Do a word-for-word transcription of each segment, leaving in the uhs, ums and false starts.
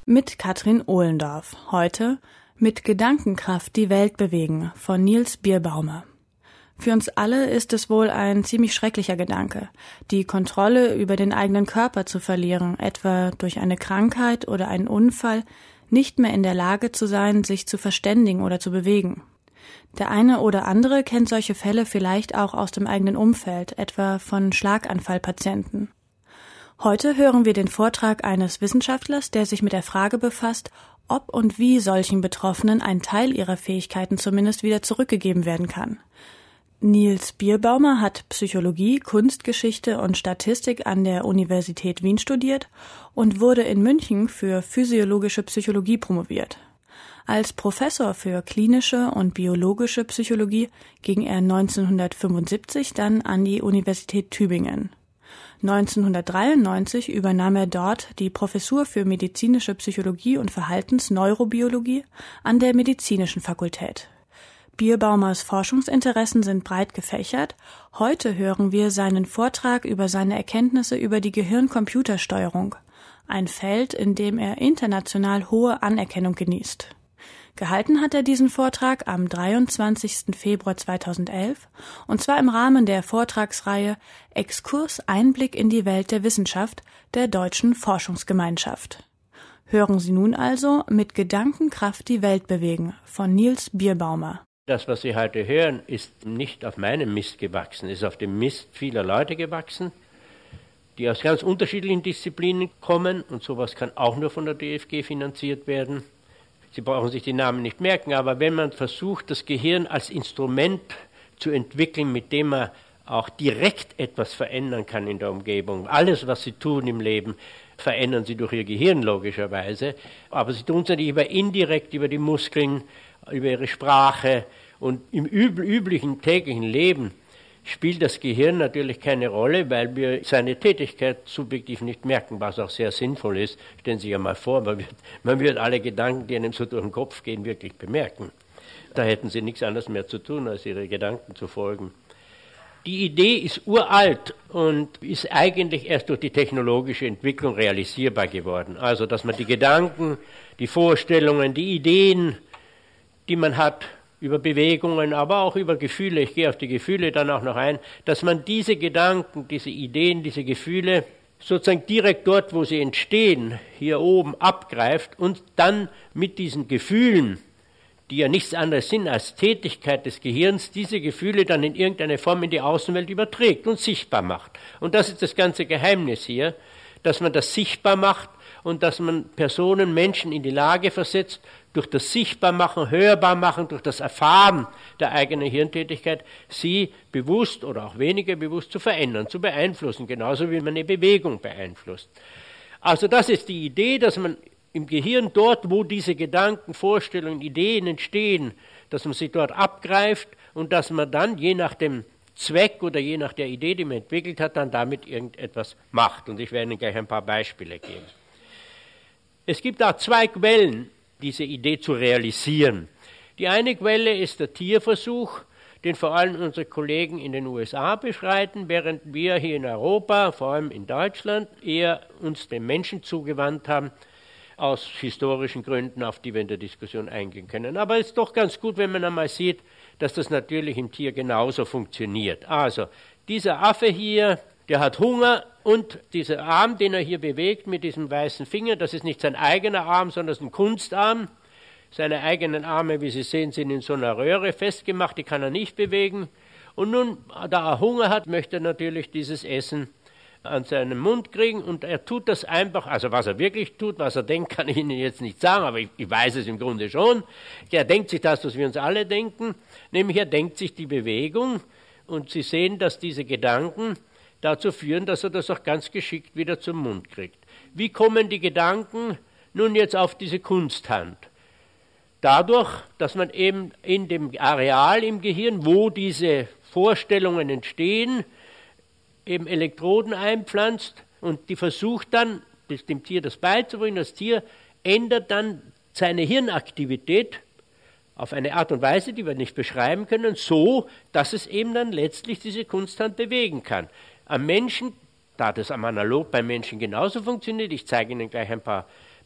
Mit Katrin Ohlendorf. Heute mit Gedankenkraft die Welt bewegen von Niels Bierbaumer. Für uns alle ist es wohl ein ziemlich schrecklicher Gedanke, die Kontrolle über den eigenen Körper zu verlieren, etwa durch eine Krankheit oder einen Unfall, nicht mehr in der Lage zu sein, sich zu verständigen oder zu bewegen. Der eine oder andere kennt solche Fälle vielleicht auch aus dem eigenen Umfeld, etwa von Schlaganfallpatienten. Heute hören wir den Vortrag eines Wissenschaftlers, der sich mit der Frage befasst, ob und wie solchen Betroffenen ein Teil ihrer Fähigkeiten zumindest wieder zurückgegeben werden kann. Niels Bierbaumer hat Psychologie, Kunstgeschichte und Statistik an der Universität Wien studiert und wurde in München für physiologische Psychologie promoviert. Als Professor für klinische und biologische Psychologie ging er neunzehnhundertfünfundsiebzig dann an die Universität Tübingen. neunzehnhundertdreiundneunzig übernahm er dort die Professur für medizinische Psychologie und Verhaltensneurobiologie an der Medizinischen Fakultät. Bierbaumers Forschungsinteressen sind breit gefächert. Heute hören wir seinen Vortrag über seine Erkenntnisse über die Gehirn-Computer-Steuerung, ein Feld, in dem er international hohe Anerkennung genießt. Gehalten hat er diesen Vortrag am dreiundzwanzigsten Februar zweitausendelf, und zwar im Rahmen der Vortragsreihe Exkurs Einblick in die Welt der Wissenschaft der Deutschen Forschungsgemeinschaft. Hören Sie nun also mit Gedankenkraft die Welt bewegen von Niels Bierbaumer. Das, was Sie heute hören, ist nicht auf meinem Mist gewachsen, ist auf dem Mist vieler Leute gewachsen, die aus ganz unterschiedlichen Disziplinen kommen, und sowas kann auch nur von der D F G finanziert werden. Sie brauchen sich die Namen nicht merken, aber wenn man versucht, das Gehirn als Instrument zu entwickeln, mit dem man auch direkt etwas verändern kann in der Umgebung, alles, was Sie tun im Leben, verändern Sie durch Ihr Gehirn logischerweise, aber Sie tun es natürlich über indirekt, über die Muskeln, über Ihre Sprache, und im üblichen täglichen Leben spielt das Gehirn natürlich keine Rolle, weil wir seine Tätigkeit subjektiv nicht merken, was auch sehr sinnvoll ist. Stellen Sie sich ja mal vor, man wird, man wird alle Gedanken, die einem so durch den Kopf gehen, wirklich bemerken. Da hätten Sie nichts anderes mehr zu tun, als Ihre Gedanken zu folgen. Die Idee ist uralt und ist eigentlich erst durch die technologische Entwicklung realisierbar geworden. Also, dass man die Gedanken, die Vorstellungen, die Ideen, die man hat über Bewegungen, aber auch über Gefühle, ich gehe auf die Gefühle dann auch noch ein, dass man diese Gedanken, diese Ideen, diese Gefühle sozusagen direkt dort, wo sie entstehen, hier oben abgreift und dann mit diesen Gefühlen, die ja nichts anderes sind als Tätigkeit des Gehirns, diese Gefühle dann in irgendeine Form in die Außenwelt überträgt und sichtbar macht. Und das ist das ganze Geheimnis hier, dass man das sichtbar macht und dass man Personen, Menschen in die Lage versetzt, durch das Sichtbarmachen, Hörbarmachen, durch das Erfahren der eigenen Hirntätigkeit, sie bewusst oder auch weniger bewusst zu verändern, zu beeinflussen, genauso wie man eine Bewegung beeinflusst. Also das ist die Idee, dass man im Gehirn dort, wo diese Gedanken, Vorstellungen, Ideen entstehen, dass man sie dort abgreift und dass man dann je nach dem Zweck oder je nach der Idee, die man entwickelt hat, dann damit irgendetwas macht. Und ich werde Ihnen gleich ein paar Beispiele geben. Es gibt auch zwei Quellen, diese Idee zu realisieren. Die eine Quelle ist der Tierversuch, den vor allem unsere Kollegen in den U S A beschreiten, während wir hier in Europa, vor allem in Deutschland, eher uns dem Menschen zugewandt haben, aus historischen Gründen, auf die wir in der Diskussion eingehen können. Aber es ist doch ganz gut, wenn man einmal sieht, dass das natürlich im Tier genauso funktioniert. Also, dieser Affe hier, der hat Hunger, und dieser Arm, den er hier bewegt mit diesem weißen Finger, das ist nicht sein eigener Arm, sondern das ist ein Kunstarm. Seine eigenen Arme, wie Sie sehen, sind in so einer Röhre festgemacht, die kann er nicht bewegen. Und nun, da er Hunger hat, möchte er natürlich dieses Essen an seinen Mund kriegen, und er tut das einfach, also was er wirklich tut, was er denkt, kann ich Ihnen jetzt nicht sagen, aber ich, ich weiß es im Grunde schon. Er denkt sich das, was wir uns alle denken, nämlich er denkt sich die Bewegung, und Sie sehen, dass diese Gedanken dazu führen, dass er das auch ganz geschickt wieder zum Mund kriegt. Wie kommen die Gedanken nun jetzt auf diese Kunsthand? Dadurch, dass man eben in dem Areal im Gehirn, wo diese Vorstellungen entstehen, eben Elektroden einpflanzt und die versucht dann, dem Tier das beizubringen. Das Tier ändert dann seine Hirnaktivität auf eine Art und Weise, die wir nicht beschreiben können, so, dass es eben dann letztlich diese Kunsthand bewegen kann. Am Menschen, da das am Analog beim Menschen genauso funktioniert, ich zeige Ihnen gleich ein paar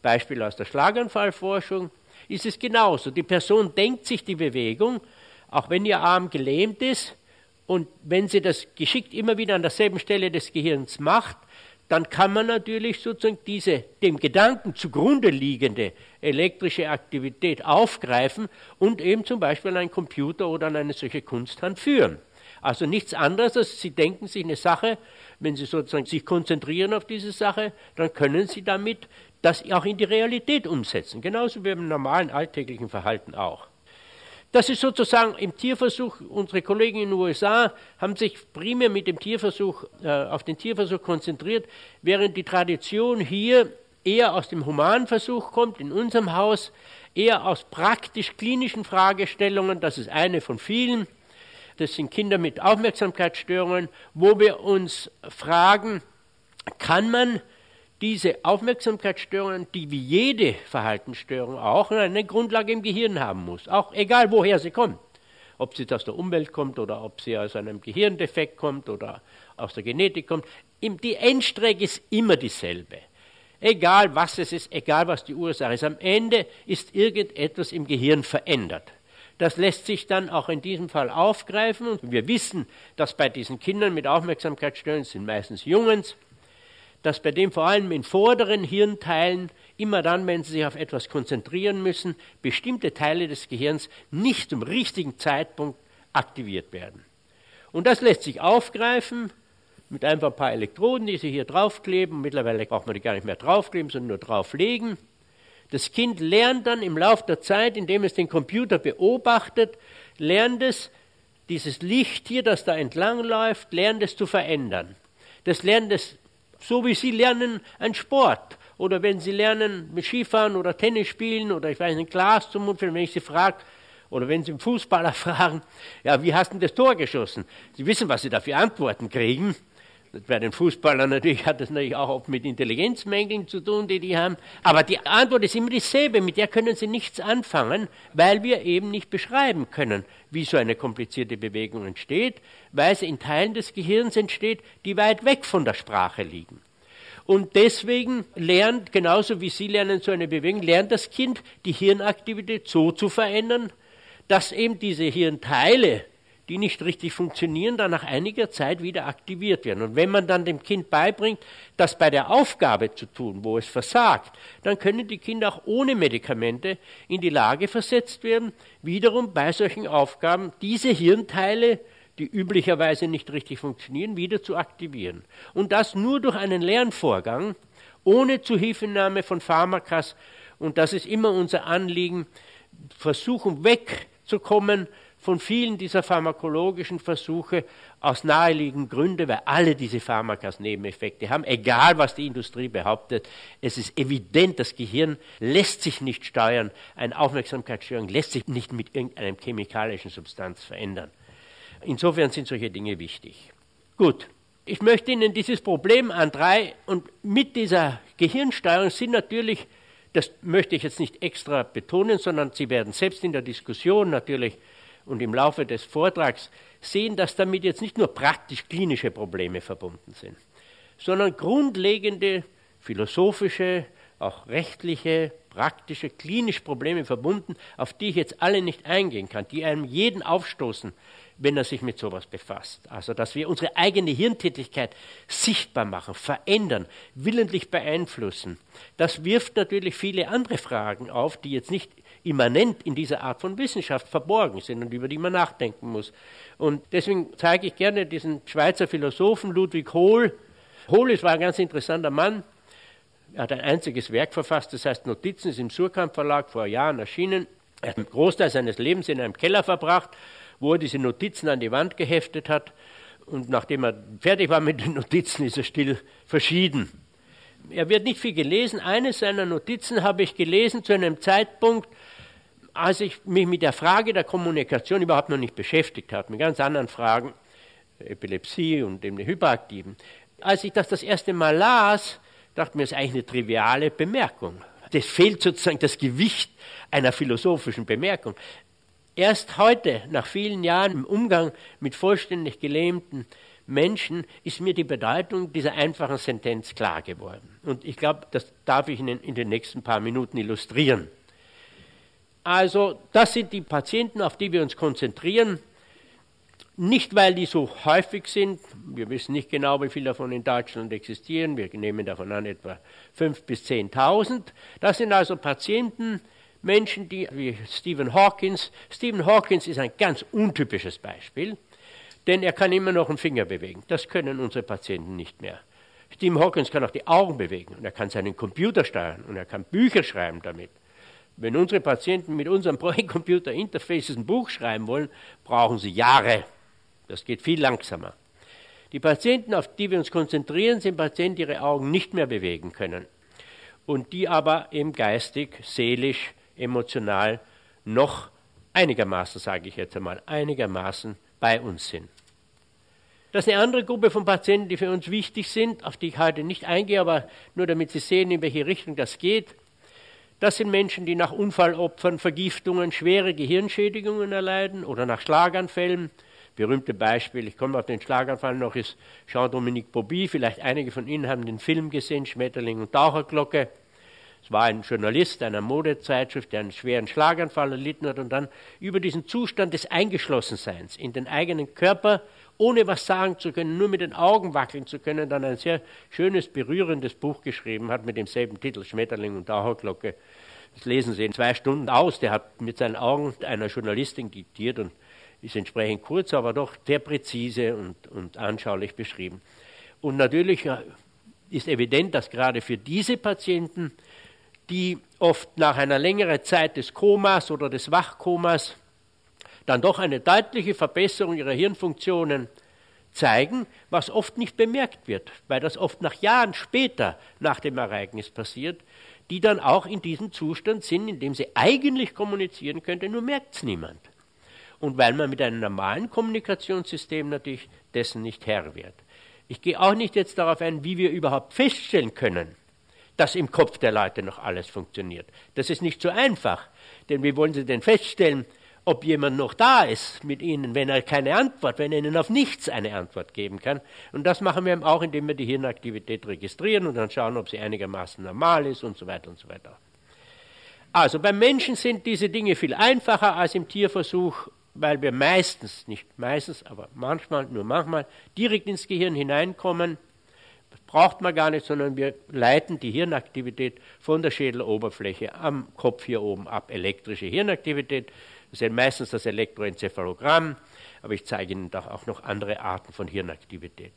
Beispiel aus der Schlaganfallforschung, ist es genauso. Die Person denkt sich die Bewegung, auch wenn ihr Arm gelähmt ist, und wenn sie das geschickt immer wieder an derselben Stelle des Gehirns macht, dann kann man natürlich sozusagen diese dem Gedanken zugrunde liegende elektrische Aktivität aufgreifen und eben zum Beispiel an einen Computer oder an eine solche Kunsthand führen. Also nichts anderes, als Sie denken sich eine Sache, wenn Sie sozusagen sich konzentrieren auf diese Sache, dann können Sie damit das auch in die Realität umsetzen, genauso wie im normalen alltäglichen Verhalten auch. Das ist sozusagen im Tierversuch, unsere Kollegen in den U S A haben sich primär mit dem Tierversuch, äh, auf den Tierversuch konzentriert, während die Tradition hier eher aus dem Humanversuch kommt, in unserem Haus eher aus praktisch-klinischen Fragestellungen, das ist eine von vielen, das sind Kinder mit Aufmerksamkeitsstörungen, wo wir uns fragen, kann man diese Aufmerksamkeitsstörungen, die wie jede Verhaltensstörung auch eine Grundlage im Gehirn haben muss, auch egal woher sie kommt, ob sie aus der Umwelt kommt oder ob sie aus einem Gehirndefekt kommt oder aus der Genetik kommt, die Endstrecke ist immer dieselbe. Egal was es ist, egal was die Ursache ist, am Ende ist irgendetwas im Gehirn verändert. Das lässt sich dann auch in diesem Fall aufgreifen und wir wissen, dass bei diesen Kindern mit Aufmerksamkeitsstörungen, das sind meistens Jungens, dass bei dem vor allem in vorderen Hirnteilen, immer dann, wenn sie sich auf etwas konzentrieren müssen, bestimmte Teile des Gehirns nicht zum richtigen Zeitpunkt aktiviert werden. Und das lässt sich aufgreifen mit einfach ein paar Elektroden, die Sie hier draufkleben. Mittlerweile braucht man die gar nicht mehr draufkleben, sondern nur drauflegen. Das Kind lernt dann im Laufe der Zeit, indem es den Computer beobachtet, lernt es, dieses Licht hier, das da entlang läuft, lernt es zu verändern. Das lernt es so wie Sie lernen einen Sport oder wenn Sie lernen mit Skifahren oder Tennis spielen oder ich weiß nicht, ein Glas zum Mund führen, wenn ich Sie frage oder wenn Sie einen Fußballer fragen, ja, wie hast du denn das Tor geschossen? Sie wissen, was Sie da für Antworten kriegen. Bei den Fußballern natürlich hat das natürlich auch oft mit Intelligenzmängeln zu tun, die die haben. Aber die Antwort ist immer dieselbe, mit der können Sie nichts anfangen, weil wir eben nicht beschreiben können, wie so eine komplizierte Bewegung entsteht, weil sie in Teilen des Gehirns entsteht, die weit weg von der Sprache liegen. Und deswegen lernt, genauso wie Sie lernen so eine Bewegung, lernt das Kind die Hirnaktivität so zu verändern, dass eben diese Hirnteile, die nicht richtig funktionieren, dann nach einiger Zeit wieder aktiviert werden. Und wenn man dann dem Kind beibringt, das bei der Aufgabe zu tun, wo es versagt, dann können die Kinder auch ohne Medikamente in die Lage versetzt werden, wiederum bei solchen Aufgaben diese Hirnteile, die üblicherweise nicht richtig funktionieren, wieder zu aktivieren. Und das nur durch einen Lernvorgang, ohne Zuhilfenahme von Pharmakas. Und das ist immer unser Anliegen, versuchen wegzukommen von vielen dieser pharmakologischen Versuche aus naheliegenden Gründen, weil alle diese Pharmakas Nebeneffekte haben, egal was die Industrie behauptet. Es ist evident, das Gehirn lässt sich nicht steuern, eine Aufmerksamkeitsstörung lässt sich nicht mit irgendeiner chemikalischen Substanz verändern. Insofern sind solche Dinge wichtig. Gut, ich möchte Ihnen dieses Problem an drei, und mit dieser Gehirnsteuerung sind natürlich, das möchte ich jetzt nicht extra betonen, sondern Sie werden selbst in der Diskussion natürlich und im Laufe des Vortrags sehen, dass damit jetzt nicht nur praktisch-klinische Probleme verbunden sind, sondern grundlegende philosophische, auch rechtliche, praktische, klinische Probleme verbunden, auf die ich jetzt alle nicht eingehen kann, die einem jeden aufstoßen, wenn er sich mit sowas befasst. Also, dass wir unsere eigene Hirntätigkeit sichtbar machen, verändern, willentlich beeinflussen. Das wirft natürlich viele andere Fragen auf, die jetzt nicht immanent in dieser Art von Wissenschaft verborgen sind und über die man nachdenken muss. Und deswegen zeige ich gerne diesen Schweizer Philosophen Ludwig Hohl. Hohl war ein ganz interessanter Mann. Er hat ein einziges Werk verfasst, das heißt Notizen, ist im Surkamp Verlag vor Jahren erschienen. Er hat einen Großteil seines Lebens in einem Keller verbracht, wo er diese Notizen an die Wand geheftet hat. Und nachdem er fertig war mit den Notizen, ist er still verschieden. Er wird nicht viel gelesen. Eines seiner Notizen habe ich gelesen zu einem Zeitpunkt, als ich mich mit der Frage der Kommunikation überhaupt noch nicht beschäftigt habe, mit ganz anderen Fragen, Epilepsie und dem Hyperaktiven. Als ich das das erste Mal las, dachte mir, das ist eigentlich eine triviale Bemerkung. Das fehlt sozusagen das Gewicht einer philosophischen Bemerkung. Erst heute, nach vielen Jahren im Umgang mit vollständig Gelähmten, Menschen ist mir die Bedeutung dieser einfachen Sentenz klar geworden. Und ich glaube, das darf ich Ihnen in den nächsten paar Minuten illustrieren. Also, das sind die Patienten, auf die wir uns konzentrieren. Nicht, weil die so häufig sind. Wir wissen nicht genau, wie viele davon in Deutschland existieren. Wir nehmen davon an etwa fünftausend bis zehntausend. Das sind also Patienten, Menschen, die wie Stephen Hawkins. Stephen Hawkins ist ein ganz untypisches Beispiel, denn er kann immer noch einen Finger bewegen. Das können unsere Patienten nicht mehr. Stephen Hawkins kann auch die Augen bewegen und er kann seinen Computer steuern und er kann Bücher schreiben damit. Wenn unsere Patienten mit unserem Brain-Computer-Interfaces ein Buch schreiben wollen, brauchen sie Jahre. Das geht viel langsamer. Die Patienten, auf die wir uns konzentrieren, sind Patienten, die ihre Augen nicht mehr bewegen können und die aber eben geistig, seelisch, emotional noch einigermaßen, sage ich jetzt einmal, einigermaßen bei uns sind. Das ist eine andere Gruppe von Patienten, die für uns wichtig sind, auf die ich heute nicht eingehe, aber nur damit Sie sehen, in welche Richtung das geht. Das sind Menschen, die nach Unfallopfern, Vergiftungen, schwere Gehirnschädigungen erleiden oder nach Schlaganfällen. Berühmte Beispiel, ich komme auf den Schlaganfall noch, ist Jean-Dominique Bauby. Vielleicht einige von Ihnen haben den Film gesehen, Schmetterling und Taucherglocke. Es war ein Journalist einer Modezeitschrift, der einen schweren Schlaganfall erlitten hat und dann über diesen Zustand des Eingeschlossenseins in den eigenen Körper, ohne was sagen zu können, nur mit den Augen wackeln zu können, dann ein sehr schönes, berührendes Buch geschrieben hat mit demselben Titel, Schmetterling und Taucherglocke. Das lesen Sie in zwei Stunden aus. Der hat mit seinen Augen einer Journalistin diktiert und ist entsprechend kurz, aber doch sehr präzise und, und anschaulich beschrieben. Und natürlich ist evident, dass gerade für diese Patienten, die oft nach einer längeren Zeit des Komas oder des Wachkomas dann doch eine deutliche Verbesserung ihrer Hirnfunktionen zeigen, was oft nicht bemerkt wird, weil das oft nach Jahren später nach dem Ereignis passiert, die dann auch in diesem Zustand sind, in dem sie eigentlich kommunizieren könnte, nur merkt es niemand. Und weil man mit einem normalen Kommunikationssystem natürlich dessen nicht Herr wird. Ich gehe auch nicht jetzt darauf ein, wie wir überhaupt feststellen können, dass im Kopf der Leute noch alles funktioniert. Das ist nicht so einfach, denn wie wollen Sie denn feststellen, ob jemand noch da ist mit Ihnen, wenn er keine Antwort, wenn er Ihnen auf nichts eine Antwort geben kann. Und das machen wir eben auch, indem wir die Hirnaktivität registrieren und dann schauen, ob sie einigermaßen normal ist und so weiter und so weiter. Also beim Menschen sind diese Dinge viel einfacher als im Tierversuch, weil wir meistens, nicht meistens, aber manchmal, nur manchmal, direkt ins Gehirn hineinkommen. Das braucht man gar nicht, sondern wir leiten die Hirnaktivität von der Schädeloberfläche am Kopf hier oben ab. Elektrische Hirnaktivität, das ist meistens das Elektroenzephalogramm, aber ich zeige Ihnen doch auch noch andere Arten von Hirnaktivität.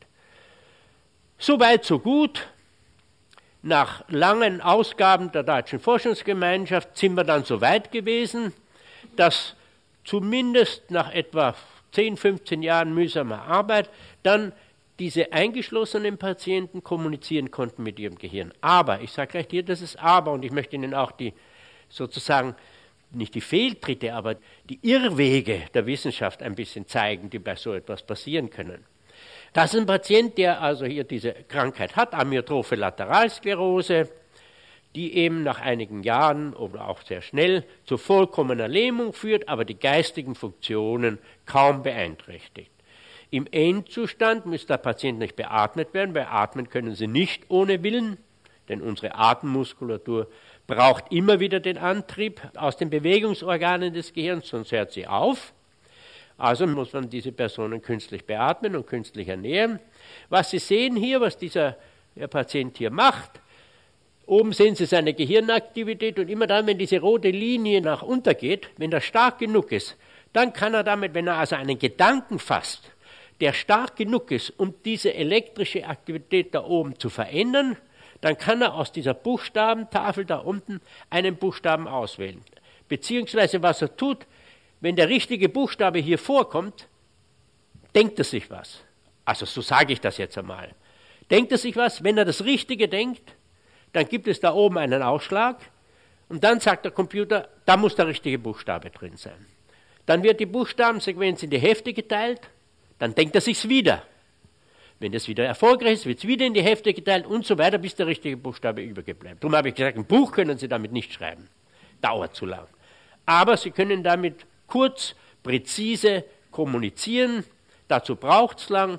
Soweit, so gut. Nach langen Ausgaben der Deutschen Forschungsgemeinschaft sind wir dann so weit gewesen, dass zumindest nach etwa zehn, fünfzehn Jahren mühsamer Arbeit dann diese eingeschlossenen Patienten kommunizieren konnten mit ihrem Gehirn. Aber, ich sage gleich hier, das ist aber, und ich möchte Ihnen auch die sozusagen, nicht die Fehltritte, aber die Irrwege der Wissenschaft ein bisschen zeigen, die bei so etwas passieren können. Das ist ein Patient, der also hier diese Krankheit hat, Amyotrophe Lateralsklerose, die eben nach einigen Jahren oder auch sehr schnell zu vollkommener Lähmung führt, aber die geistigen Funktionen kaum beeinträchtigt. Im Endzustand muss der Patient nicht beatmet werden, weil atmen können sie nicht ohne Willen, denn unsere Atemmuskulatur braucht immer wieder den Antrieb aus den Bewegungsorganen des Gehirns, sonst hört sie auf. Also muss man diese Personen künstlich beatmen und künstlich ernähren. Was Sie sehen hier, was dieser der Patient hier macht, oben sehen Sie seine Gehirnaktivität und immer dann, wenn diese rote Linie nach unten geht, wenn das stark genug ist, dann kann er damit, wenn er also einen Gedanken fasst, der stark genug ist, um diese elektrische Aktivität da oben zu verändern, dann kann er aus dieser Buchstabentafel da unten einen Buchstaben auswählen. Beziehungsweise was er tut, wenn der richtige Buchstabe hier vorkommt, denkt er sich was. Also so sage ich das jetzt einmal. Denkt er sich was, wenn er das Richtige denkt, dann gibt es da oben einen Ausschlag und dann sagt der Computer, da muss der richtige Buchstabe drin sein. Dann wird die Buchstabensequenz in die Hälfte geteilt, dann denkt er sich's wieder. Wenn das wieder erfolgreich ist, wird es wieder in die Hälfte geteilt und so weiter, bis der richtige Buchstabe übrig bleibt. Darum habe ich gesagt, ein Buch können Sie damit nicht schreiben. Dauert zu lang. Aber Sie können damit kurz, präzise kommunizieren. Dazu braucht es lang,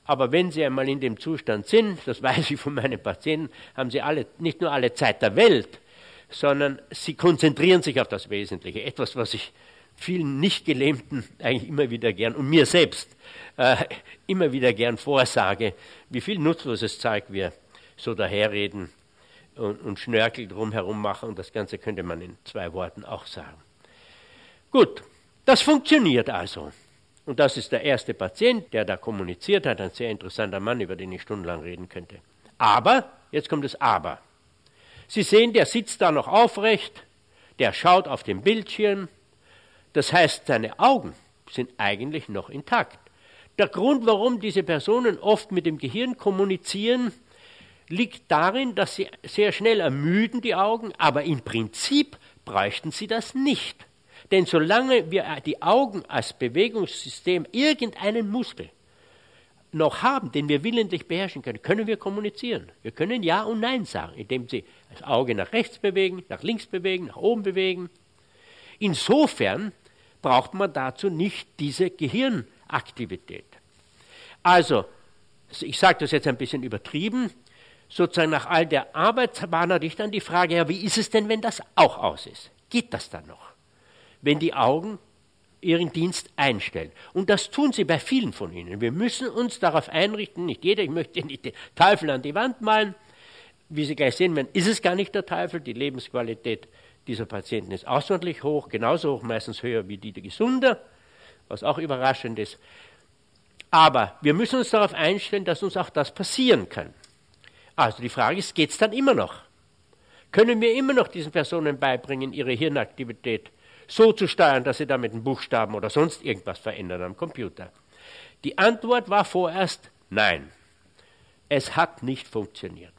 Aber wenn Sie einmal in dem Zustand sind, das weiß ich von meinen Patienten, haben Sie alle, nicht nur alle Zeit der Welt, sondern Sie konzentrieren sich auf das Wesentliche. Etwas, was ich vielen Nicht-Gelähmten eigentlich immer wieder gern und mir selbst äh, immer wieder gern vorsage, wie viel nutzloses Zeug wir so daherreden und, und Schnörkel drumherum machen. Und das Ganze könnte man in zwei Worten auch sagen. Gut, das funktioniert also. Und das ist der erste Patient, der da kommuniziert hat, ein sehr interessanter Mann, über den ich stundenlang reden könnte. Aber, jetzt kommt das Aber. Sie sehen, der sitzt da noch aufrecht, der schaut auf den Bildschirm. Das heißt, seine Augen sind eigentlich noch intakt. Der Grund, warum diese Personen oft mit dem Gehirn kommunizieren, liegt darin, dass sie sehr schnell ermüden, die Augen, aber im Prinzip bräuchten sie das nicht. Denn solange wir die Augen als Bewegungssystem irgendeinen Muskel noch haben, den wir willentlich beherrschen können, können wir kommunizieren. Wir können Ja und Nein sagen, indem Sie das Auge nach rechts bewegen, nach links bewegen, nach oben bewegen. Insofern braucht man dazu nicht diese Gehirnaktivität. Also, ich sage das jetzt ein bisschen übertrieben, sozusagen nach all der Arbeit war natürlich dann die Frage, ja, wie ist es denn, wenn das auch aus ist? Geht das dann noch? Wenn die Augen ihren Dienst einstellen. Und das tun sie bei vielen von ihnen. Wir müssen uns darauf einrichten, nicht jeder, ich möchte nicht den Teufel an die Wand malen. Wie Sie gleich sehen werden, ist es gar nicht der Teufel. Die Lebensqualität dieser Patienten ist außerordentlich hoch, genauso hoch, meistens höher wie die der Gesunder, was auch überraschend ist. Aber wir müssen uns darauf einstellen, dass uns auch das passieren kann. Also die Frage ist, geht es dann immer noch? Können wir immer noch diesen Personen beibringen, ihre Hirnaktivität so zu steuern, dass sie damit einen Buchstaben oder sonst irgendwas verändern am Computer? Die Antwort war vorerst nein. Es hat nicht funktioniert.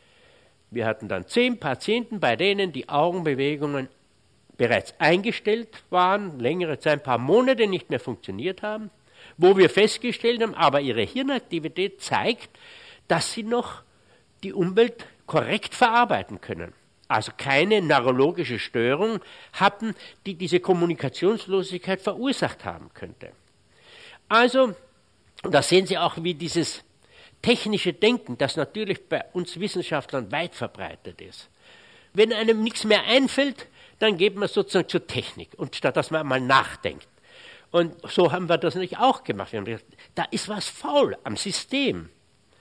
Wir hatten dann zehn Patienten, bei denen die Augenbewegungen bereits eingestellt waren, längere Zeit, ein paar Monate nicht mehr funktioniert haben, wo wir festgestellt haben, aber ihre Hirnaktivität zeigt, dass sie noch die Umwelt korrekt verarbeiten können. Also keine neurologische Störung hatten, die diese Kommunikationslosigkeit verursacht haben könnte. Also, da sehen Sie auch, wie dieses technische Denken, das natürlich bei uns Wissenschaftlern weit verbreitet ist. Wenn einem nichts mehr einfällt, dann geht man sozusagen zur Technik, und statt dass man mal nachdenkt. Und so haben wir das natürlich auch gemacht. Wir haben gesagt, da ist was faul am System,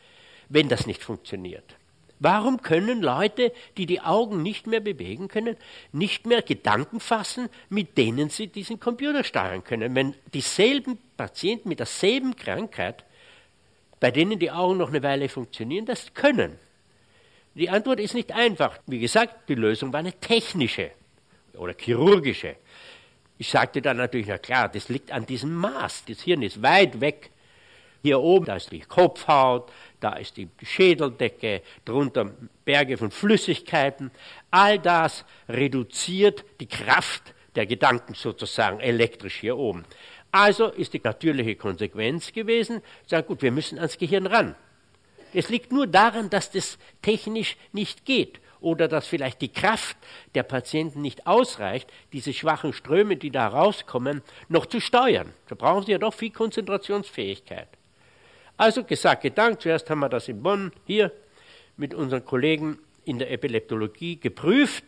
wenn das nicht funktioniert. Warum können Leute, die die Augen nicht mehr bewegen können, nicht mehr Gedanken fassen, mit denen sie diesen Computer steuern können, wenn dieselben Patienten mit derselben Krankheit, bei denen die Augen noch eine Weile funktionieren, das können? Die Antwort ist nicht einfach. Wie gesagt, die Lösung war eine technische oder chirurgische. Ich sagte dann natürlich, na klar, das liegt an diesem Maß. Das Hirn ist weit weg. Hier oben, da ist die Kopfhaut, da ist die Schädeldecke, drunter Berge von Flüssigkeiten. All das reduziert die Kraft der Gedanken sozusagen elektrisch hier oben. Also ist die natürliche Konsequenz gewesen, sagen, gut, wir müssen ans Gehirn ran. Es liegt nur daran, dass das technisch nicht geht oder dass vielleicht die Kraft der Patienten nicht ausreicht, diese schwachen Ströme, die da rauskommen, noch zu steuern. Da brauchen sie ja doch viel Konzentrationsfähigkeit. Also gesagt, gedankt, zuerst haben wir das in Bonn hier mit unseren Kollegen in der Epileptologie geprüft.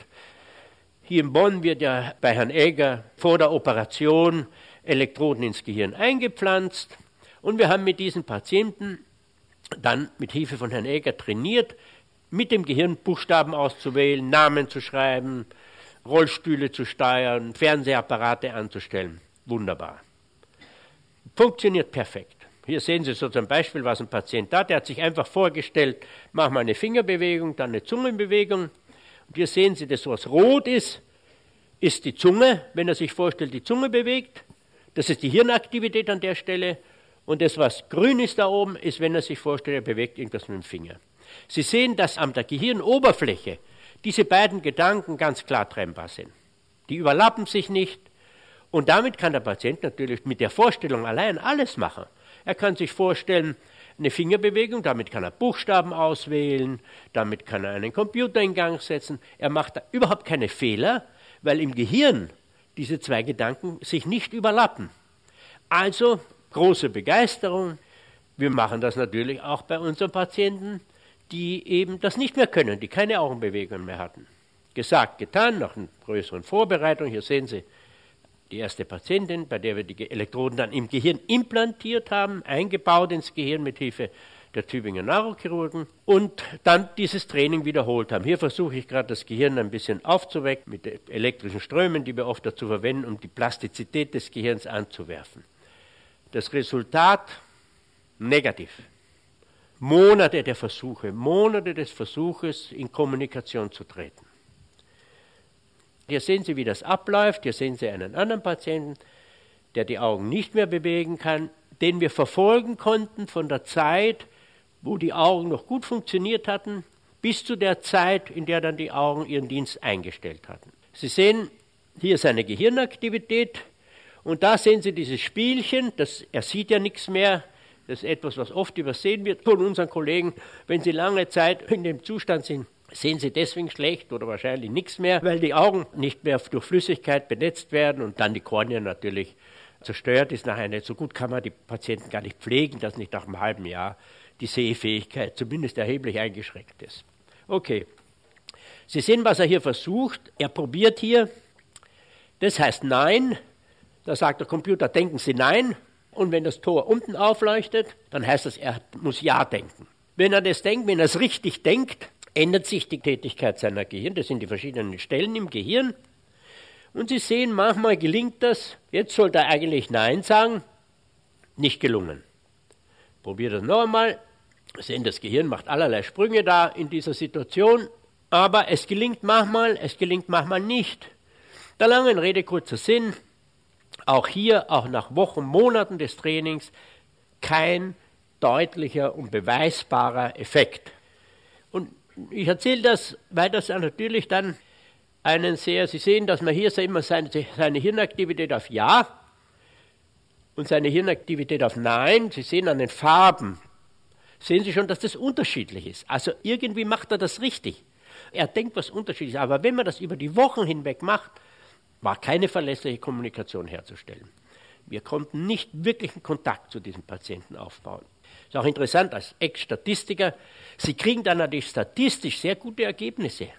Hier in Bonn wird ja bei Herrn Egger vor der Operation Elektroden ins Gehirn eingepflanzt. Und wir haben mit diesen Patienten dann mit Hilfe von Herrn Egger trainiert, mit dem Gehirn Buchstaben auszuwählen, Namen zu schreiben, Rollstühle zu steuern, Fernsehapparate anzustellen. Wunderbar. Funktioniert perfekt. Hier sehen Sie so zum Beispiel, was ein Patient hat. Der hat sich einfach vorgestellt, mach mal eine Fingerbewegung, dann eine Zungenbewegung. Und hier sehen Sie, das, was rot ist, ist die Zunge. Wenn er sich vorstellt, die Zunge bewegt, das ist die Hirnaktivität an der Stelle. Und das, was grün ist da oben, ist, wenn er sich vorstellt, er bewegt irgendwas mit dem Finger. Sie sehen, dass an der Gehirnoberfläche diese beiden Gedanken ganz klar trennbar sind. Die überlappen sich nicht. Und damit kann der Patient natürlich mit der Vorstellung allein alles machen. Er kann sich vorstellen, eine Fingerbewegung, damit kann er Buchstaben auswählen, damit kann er einen Computer in Gang setzen. Er macht da überhaupt keine Fehler, weil im Gehirn diese zwei Gedanken sich nicht überlappen. Also große Begeisterung. Wir machen das natürlich auch bei unseren Patienten, die eben das nicht mehr können, die keine Augenbewegungen mehr hatten. Gesagt, getan, nach einer größeren Vorbereitung. Hier sehen Sie die erste Patientin, bei der wir die Elektroden dann im Gehirn implantiert haben, eingebaut ins Gehirn mit Hilfe der Tübinger Neurochirurgen und dann dieses Training wiederholt haben. Hier versuche ich gerade das Gehirn ein bisschen aufzuwecken mit elektrischen Strömen, die wir oft dazu verwenden, um die Plastizität des Gehirns anzuwerfen. Das Resultat negativ. Monate der Versuche, Monate des Versuches, in Kommunikation zu treten. Hier sehen Sie, wie das abläuft. Hier sehen Sie einen anderen Patienten, der die Augen nicht mehr bewegen kann, den wir verfolgen konnten von der Zeit, wo die Augen noch gut funktioniert hatten, bis zu der Zeit, in der dann die Augen ihren Dienst eingestellt hatten. Sie sehen, hier ist eine Gehirnaktivität und da sehen Sie dieses Spielchen, das, er sieht ja nichts mehr. Das ist etwas, was oft übersehen wird von unseren Kollegen. Wenn sie lange Zeit in dem Zustand sind, sehen sie deswegen schlecht oder wahrscheinlich nichts mehr, weil die Augen nicht mehr durch Flüssigkeit benetzt werden und dann die Kornea natürlich zerstört ist. Nachher nicht so gut kann man die Patienten gar nicht pflegen, dass nicht nach einem halben Jahr die Sehfähigkeit zumindest erheblich eingeschränkt ist. Okay, Sie sehen, was er hier versucht. Er probiert hier, das heißt Nein, da sagt der Computer, denken Sie Nein. Und wenn das Tor unten aufleuchtet, dann heißt das, er muss Ja denken. Wenn er das denkt, wenn er es richtig denkt, ändert sich die Tätigkeit seiner Gehirn. Das sind die verschiedenen Stellen im Gehirn. Und Sie sehen, manchmal gelingt das. Jetzt sollte er eigentlich Nein sagen. Nicht gelungen. Probiert das noch einmal. Sie sehen, das Gehirn macht allerlei Sprünge da in dieser Situation. Aber es gelingt manchmal, es gelingt manchmal nicht. Der langen Rede kurzer Sinn. Auch hier, auch nach Wochen, Monaten des Trainings, kein deutlicher und beweisbarer Effekt. Und ich erzähle das, weil das natürlich dann einen sehr, Sie sehen, dass man hier immer seine, seine Hirnaktivität auf Ja und seine Hirnaktivität auf Nein. Sie sehen an den Farben, sehen Sie schon, dass das unterschiedlich ist. Also irgendwie macht er das richtig. Er denkt was Unterschiedliches, aber wenn man das über die Wochen hinweg macht, war keine verlässliche Kommunikation herzustellen. Wir konnten nicht wirklichen Kontakt zu diesem Patienten aufbauen. Ist auch interessant, als Ex-Statistiker, Sie kriegen dann natürlich statistisch sehr gute Ergebnisse.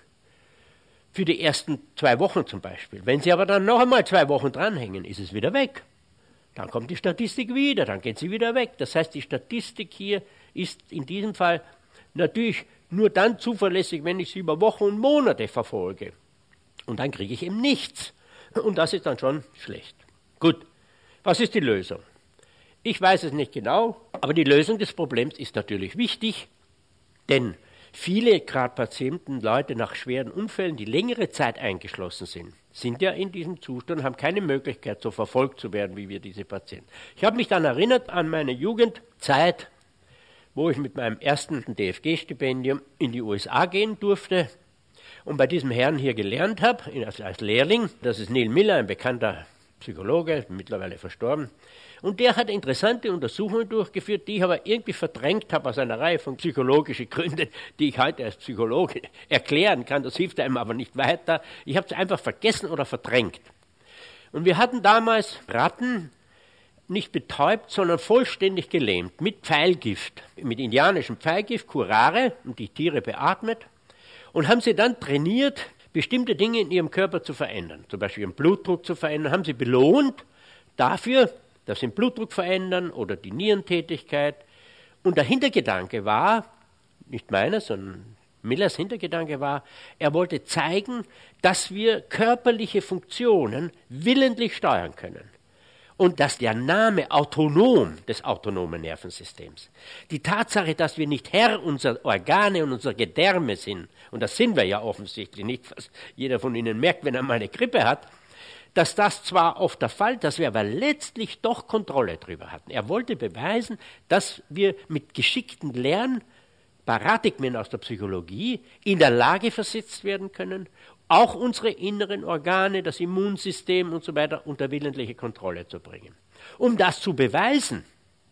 Für die ersten zwei Wochen zum Beispiel. Wenn Sie aber dann noch einmal zwei Wochen dranhängen, ist es wieder weg. Dann kommt die Statistik wieder, dann geht sie wieder weg. Das heißt, die Statistik hier ist in diesem Fall natürlich nur dann zuverlässig, wenn ich sie über Wochen und Monate verfolge. Und dann kriege ich eben nichts. Und das ist dann schon schlecht. Gut, was ist die Lösung? Ich weiß es nicht genau, aber die Lösung des Problems ist natürlich wichtig, denn viele, gerade Patienten, Leute nach schweren Unfällen, die längere Zeit eingeschlossen sind, sind ja in diesem Zustand, haben keine Möglichkeit, so verfolgt zu werden, wie wir diese Patienten. Ich habe mich dann erinnert an meine Jugendzeit, wo ich mit meinem ersten D F G-Stipendium in die U S A gehen durfte und bei diesem Herrn hier gelernt habe, als Lehrling. Das ist Neil Miller, ein bekannter Psychologe, mittlerweile verstorben. Und der hat interessante Untersuchungen durchgeführt, die ich aber irgendwie verdrängt habe aus einer Reihe von psychologischen Gründen, die ich heute als Psychologe erklären kann. Das hilft einem aber nicht weiter. Ich habe es einfach vergessen oder verdrängt. Und wir hatten damals Ratten, nicht betäubt, sondern vollständig gelähmt, mit Pfeilgift, mit indianischem Pfeilgift, Curare, und die Tiere beatmet, und haben sie dann trainiert, bestimmte Dinge in ihrem Körper zu verändern, zum Beispiel ihren Blutdruck zu verändern, haben sie belohnt dafür, dass sie den Blutdruck verändern oder die Nierentätigkeit. Und der Hintergedanke war, nicht meiner, sondern Millers Hintergedanke war, er wollte zeigen, dass wir körperliche Funktionen willentlich steuern können. Und dass der Name autonom des autonomen Nervensystems, die Tatsache, dass wir nicht Herr unserer Organe und unserer Gedärme sind, und das sind wir ja offensichtlich nicht, was jeder von Ihnen merkt, wenn er mal eine Grippe hat, dass das zwar oft der Fall, dass wir aber letztlich doch Kontrolle darüber hatten. Er wollte beweisen, dass wir mit geschickten Lernparadigmen aus der Psychologie in der Lage versetzt werden können, auch unsere inneren Organe, das Immunsystem und so weiter unter willentliche Kontrolle zu bringen. Um das zu beweisen,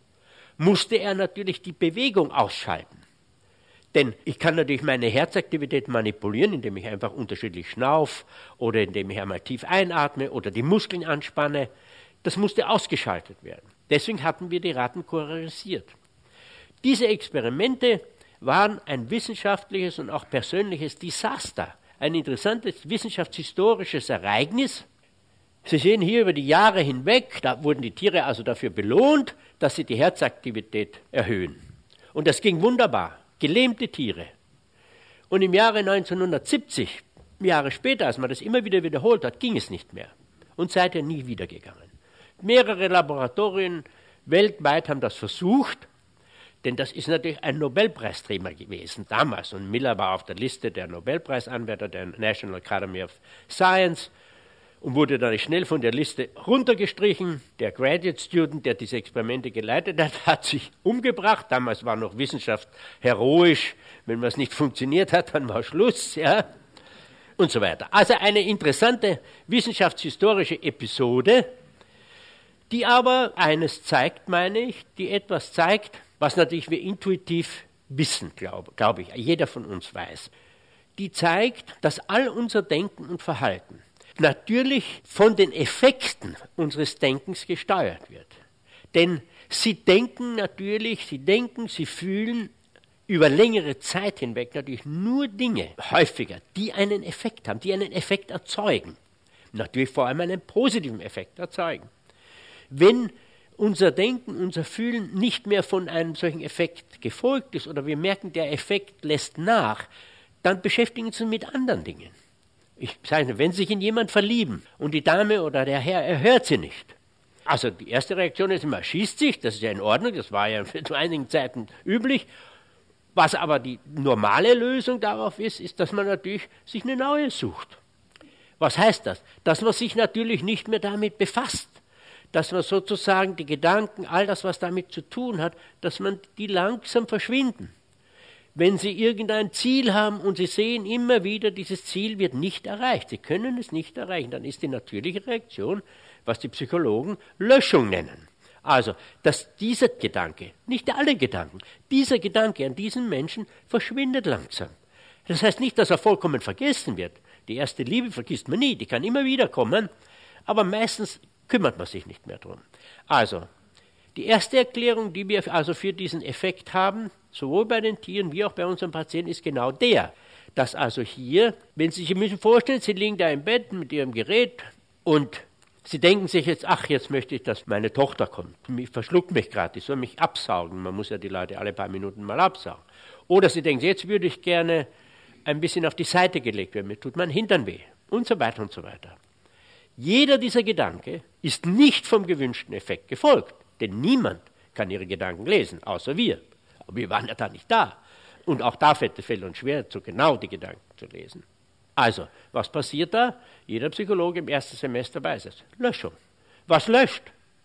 musste er natürlich die Bewegung ausschalten. Denn ich kann natürlich meine Herzaktivität manipulieren, indem ich einfach unterschiedlich schnaufe oder indem ich einmal tief einatme oder die Muskeln anspanne. Das musste ausgeschaltet werden. Deswegen hatten wir die Ratten kurarisiert. Diese Experimente waren ein wissenschaftliches und auch persönliches Desaster, ein interessantes wissenschaftshistorisches Ereignis. Sie sehen hier über die Jahre hinweg, da wurden die Tiere also dafür belohnt, dass sie die Herzaktivität erhöhen. Und das ging wunderbar, gelähmte Tiere. Und im Jahre neunzehnhundertsiebzig, Jahre später, als man das immer wieder wiederholt hat, ging es nicht mehr. Und seither nie wieder gegangen. Mehrere Laboratorien weltweit haben das versucht, denn das ist natürlich ein Nobelpreisträger gewesen damals. Und Miller war auf der Liste der Nobelpreisanwärter der National Academy of Science und wurde dann schnell von der Liste runtergestrichen. Der Graduate Student, der diese Experimente geleitet hat, hat sich umgebracht. Damals war noch Wissenschaft heroisch. Wenn was nicht funktioniert hat, dann war Schluss, ja, und so weiter. Also eine interessante wissenschaftshistorische Episode, die aber eines zeigt, meine ich, die etwas zeigt, was natürlich wir intuitiv wissen, glaube glaub ich, jeder von uns weiß. Die zeigt, dass all unser Denken und Verhalten natürlich von den Effekten unseres Denkens gesteuert wird. Denn sie denken natürlich, sie denken, sie fühlen über längere Zeit hinweg natürlich nur Dinge, häufiger, die einen Effekt haben, die einen Effekt erzeugen. Natürlich vor allem einen positiven Effekt erzeugen. Wenn unser Denken, unser Fühlen nicht mehr von einem solchen Effekt gefolgt ist oder wir merken, der Effekt lässt nach, dann beschäftigen wir uns mit anderen Dingen. Ich sage, wenn Sie sich in jemanden verlieben und die Dame oder der Herr erhört sie nicht. Also die erste Reaktion ist immer, schießt sich, das ist ja in Ordnung, das war ja zu einigen Zeiten üblich. Was aber die normale Lösung darauf ist, ist, dass man natürlich sich eine neue sucht. Was heißt das? Dass man sich natürlich nicht mehr damit befasst. Dass man sozusagen die Gedanken, all das, was damit zu tun hat, dass man die langsam verschwinden. Wenn Sie irgendein Ziel haben und Sie sehen immer wieder, dieses Ziel wird nicht erreicht, Sie können es nicht erreichen, dann ist die natürliche Reaktion, was die Psychologen Löschung nennen. Also, dass dieser Gedanke, nicht alle Gedanken, dieser Gedanke an diesen Menschen verschwindet langsam. Das heißt nicht, dass er vollkommen vergessen wird. Die erste Liebe vergisst man nie, die kann immer wieder kommen, aber meistens kümmert man sich nicht mehr drum. Also, die erste Erklärung, die wir also für diesen Effekt haben, sowohl bei den Tieren wie auch bei unseren Patienten, ist genau der, dass also hier, wenn Sie sich müssen vorstellen, Sie liegen da im Bett mit Ihrem Gerät und Sie denken sich jetzt, ach, jetzt möchte ich, dass meine Tochter kommt. Die verschluckt mich gerade, die soll mich absaugen. Man muss ja die Leute alle paar Minuten mal absaugen. Oder Sie denken, jetzt würde ich gerne ein bisschen auf die Seite gelegt werden, mir tut mein Hintern weh und so weiter und so weiter. Jeder dieser Gedanken ist nicht vom gewünschten Effekt gefolgt, denn niemand kann Ihre Gedanken lesen, außer wir. Aber wir waren ja da nicht da. Und auch da fällt es uns schwer, so genau die Gedanken zu lesen. Also, was passiert da? Jeder Psychologe im ersten Semester weiß es. Löschung. Was löscht?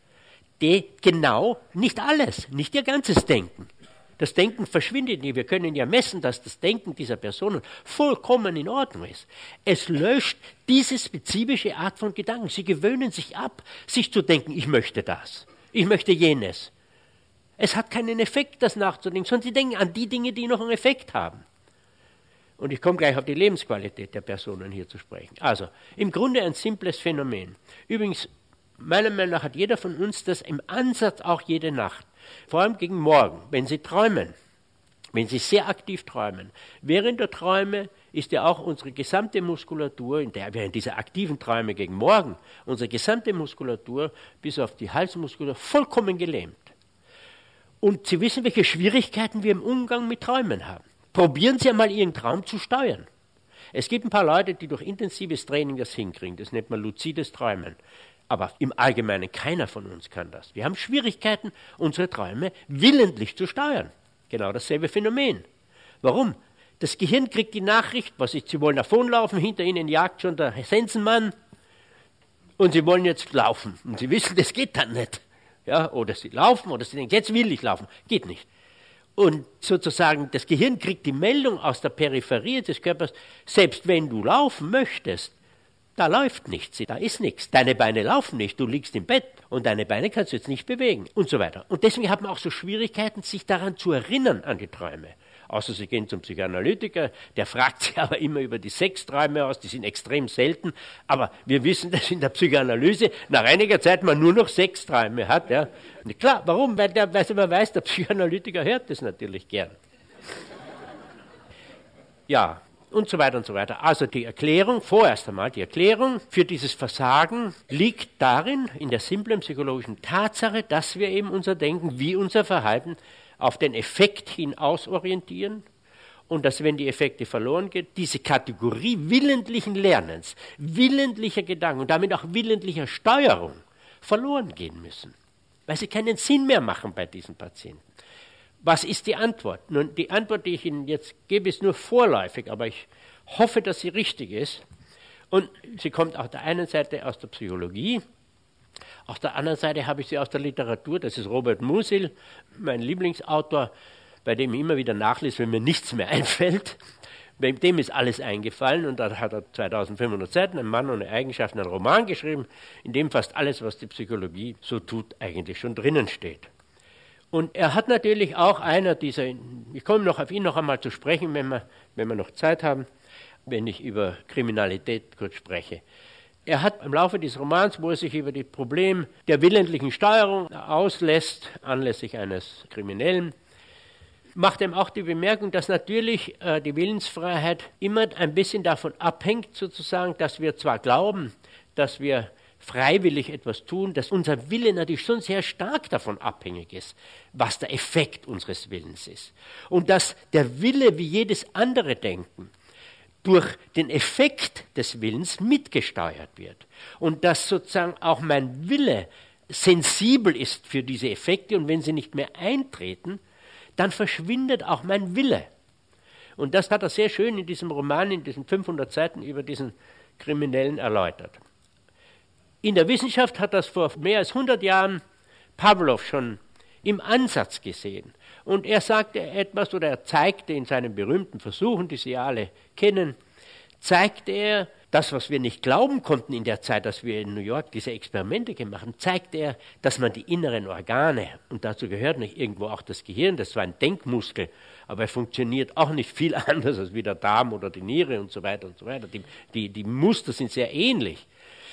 Die genau nicht alles, nicht ihr ganzes Denken. Das Denken verschwindet nie. Wir können ja messen, dass das Denken dieser Personen vollkommen in Ordnung ist. Es löscht diese spezifische Art von Gedanken. Sie gewöhnen sich ab, sich zu denken, ich möchte das, ich möchte jenes. Es hat keinen Effekt, das nachzudenken, sondern sie denken an die Dinge, die noch einen Effekt haben. Und ich komme gleich auf die Lebensqualität der Personen hier zu sprechen. Also, im Grunde ein simples Phänomen. Übrigens, meiner Meinung nach hat jeder von uns das im Ansatz auch jede Nacht. Vor allem gegen Morgen, wenn Sie träumen, wenn Sie sehr aktiv träumen. Während der Träume ist ja auch unsere gesamte Muskulatur, in der während dieser aktiven Träume gegen Morgen, unsere gesamte Muskulatur bis auf die Halsmuskulatur vollkommen gelähmt. Und Sie wissen, welche Schwierigkeiten wir im Umgang mit Träumen haben. Probieren Sie einmal Ihren Traum zu steuern. Es gibt ein paar Leute, die durch intensives Training das hinkriegen. Das nennt man luzides Träumen. Aber im Allgemeinen keiner von uns kann das. Wir haben Schwierigkeiten, unsere Träume willentlich zu steuern. Genau dasselbe Phänomen. Warum? Das Gehirn kriegt die Nachricht, was ist, Sie wollen davonlaufen, hinter Ihnen jagt schon der Sensenmann und Sie wollen jetzt laufen. Und Sie wissen, das geht dann nicht. Ja, oder Sie laufen oder Sie denken, jetzt will ich laufen. Geht nicht. Und sozusagen das Gehirn kriegt die Meldung aus der Peripherie des Körpers, selbst wenn du laufen möchtest, da läuft nichts, da ist nichts. Deine Beine laufen nicht, du liegst im Bett und deine Beine kannst du jetzt nicht bewegen und so weiter. Und deswegen hat man auch so Schwierigkeiten, sich daran zu erinnern, an die Träume. Außer Sie gehen zum Psychoanalytiker, der fragt Sie aber immer über die Sexträume aus, die sind extrem selten. Aber wir wissen, dass in der Psychoanalyse nach einiger Zeit man nur noch Sexträume hat. Ja. Und klar, warum? Weil, der, weil man weiß, der Psychoanalytiker hört das natürlich gern. Ja, und so weiter und so weiter. Also die Erklärung, vorerst einmal die Erklärung für dieses Versagen liegt darin, in der simplen psychologischen Tatsache, dass wir eben unser Denken wie unser Verhalten auf den Effekt hin ausorientieren und dass, wenn die Effekte verloren gehen, diese Kategorie willentlichen Lernens, willentlicher Gedanken und damit auch willentlicher Steuerung verloren gehen müssen, weil sie keinen Sinn mehr machen bei diesen Patienten. Was ist die Antwort? Nun, die Antwort, die ich Ihnen jetzt gebe, ist nur vorläufig, aber ich hoffe, dass sie richtig ist. Und sie kommt auf der einen Seite aus der Psychologie, auf der anderen Seite habe ich sie aus der Literatur. Das ist Robert Musil, mein Lieblingsautor, bei dem ich immer wieder nachlese, wenn mir nichts mehr einfällt. Bei dem ist alles eingefallen und da hat er zweitausendfünfhundert Seiten, ein Mann ohne Eigenschaften, einen Roman geschrieben, in dem fast alles, was die Psychologie so tut, eigentlich schon drinnen steht. Und er hat natürlich auch einer dieser, ich komme noch auf ihn noch einmal zu sprechen, wenn wir, wenn wir noch Zeit haben, wenn ich über Kriminalität kurz spreche. Er hat im Laufe des Romans, wo er sich über das Problem der willentlichen Steuerung auslässt, anlässlich eines Kriminellen, macht ihm auch die Bemerkung, dass natürlich äh, die Willensfreiheit immer ein bisschen davon abhängt, sozusagen, dass wir zwar glauben, dass wir freiwillig etwas tun, dass unser Wille natürlich schon sehr stark davon abhängig ist, was der Effekt unseres Willens ist. Und dass der Wille, wie jedes andere Denken, durch den Effekt des Willens mitgesteuert wird. Und dass sozusagen auch mein Wille sensibel ist für diese Effekte und wenn sie nicht mehr eintreten, dann verschwindet auch mein Wille. Und das hat er sehr schön in diesem Roman, in diesen fünfhundert Seiten über diesen Kriminellen erläutert. In der Wissenschaft hat das vor mehr als hundert Jahren Pawlow schon im Ansatz gesehen. Und er sagte etwas, oder er zeigte in seinen berühmten Versuchen, die Sie alle kennen, zeigte er, das, was wir nicht glauben konnten in der Zeit, dass wir in New York diese Experimente gemacht haben, zeigte er, dass man die inneren Organe, und dazu gehört nicht irgendwo auch das Gehirn, das war ein Denkmuskel, aber er funktioniert auch nicht viel anders als wie der Darm oder die Niere und so weiter und so weiter. Die, die, die Muster sind sehr ähnlich.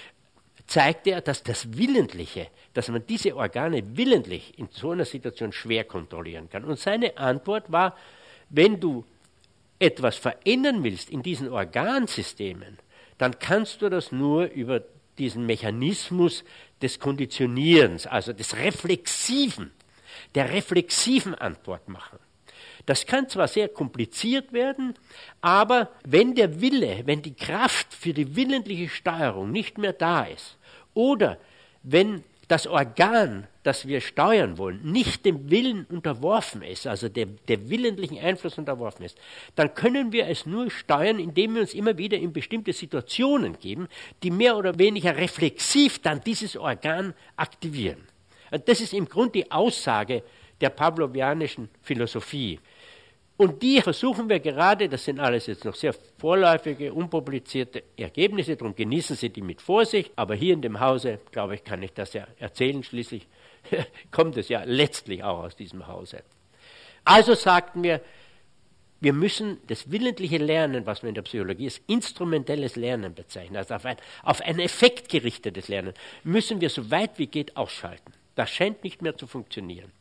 Zeigte er, dass das Willentliche, dass man diese Organe willentlich in so einer Situation schwer kontrollieren kann. Und seine Antwort war, wenn du etwas verändern willst in diesen Organsystemen, dann kannst du das nur über diesen Mechanismus des Konditionierens, also des Reflexiven, der reflexiven Antwort machen. Das kann zwar sehr kompliziert werden, aber wenn der Wille, wenn die Kraft für die willentliche Steuerung nicht mehr da ist, oder wenn das Organ, das wir steuern wollen, nicht dem Willen unterworfen ist, also der, der willentlichen Einfluss unterworfen ist, dann können wir es nur steuern, indem wir uns immer wieder in bestimmte Situationen geben, die mehr oder weniger reflexiv dann dieses Organ aktivieren. Und das ist im Grunde die Aussage der pavlovianischen Philosophie. Und die versuchen wir gerade, das sind alles jetzt noch sehr vorläufige, unpublizierte Ergebnisse, darum genießen Sie die mit Vorsicht, aber hier in dem Hause, glaube ich, kann ich das ja erzählen, schließlich kommt es ja letztlich auch aus diesem Hause. Also sagten wir, wir müssen das willentliche Lernen, was wir in der Psychologie als instrumentelles Lernen bezeichnen, also auf ein, auf ein Effekt gerichtetes Lernen, müssen wir so weit wie geht ausschalten. Das scheint nicht mehr zu funktionieren.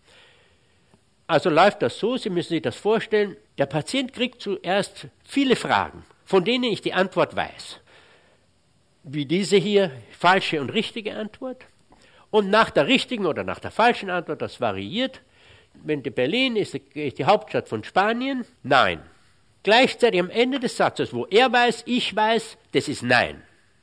Also läuft das so, Sie müssen sich das vorstellen, der Patient kriegt zuerst viele Fragen, von denen ich die Antwort weiß. Wie diese hier, falsche und richtige Antwort. Und nach der richtigen oder nach der falschen Antwort, das variiert. Wenn die Berlin ist, ist die Hauptstadt von Spanien, nein. Gleichzeitig am Ende des Satzes, wo er weiß, ich weiß, das ist nein,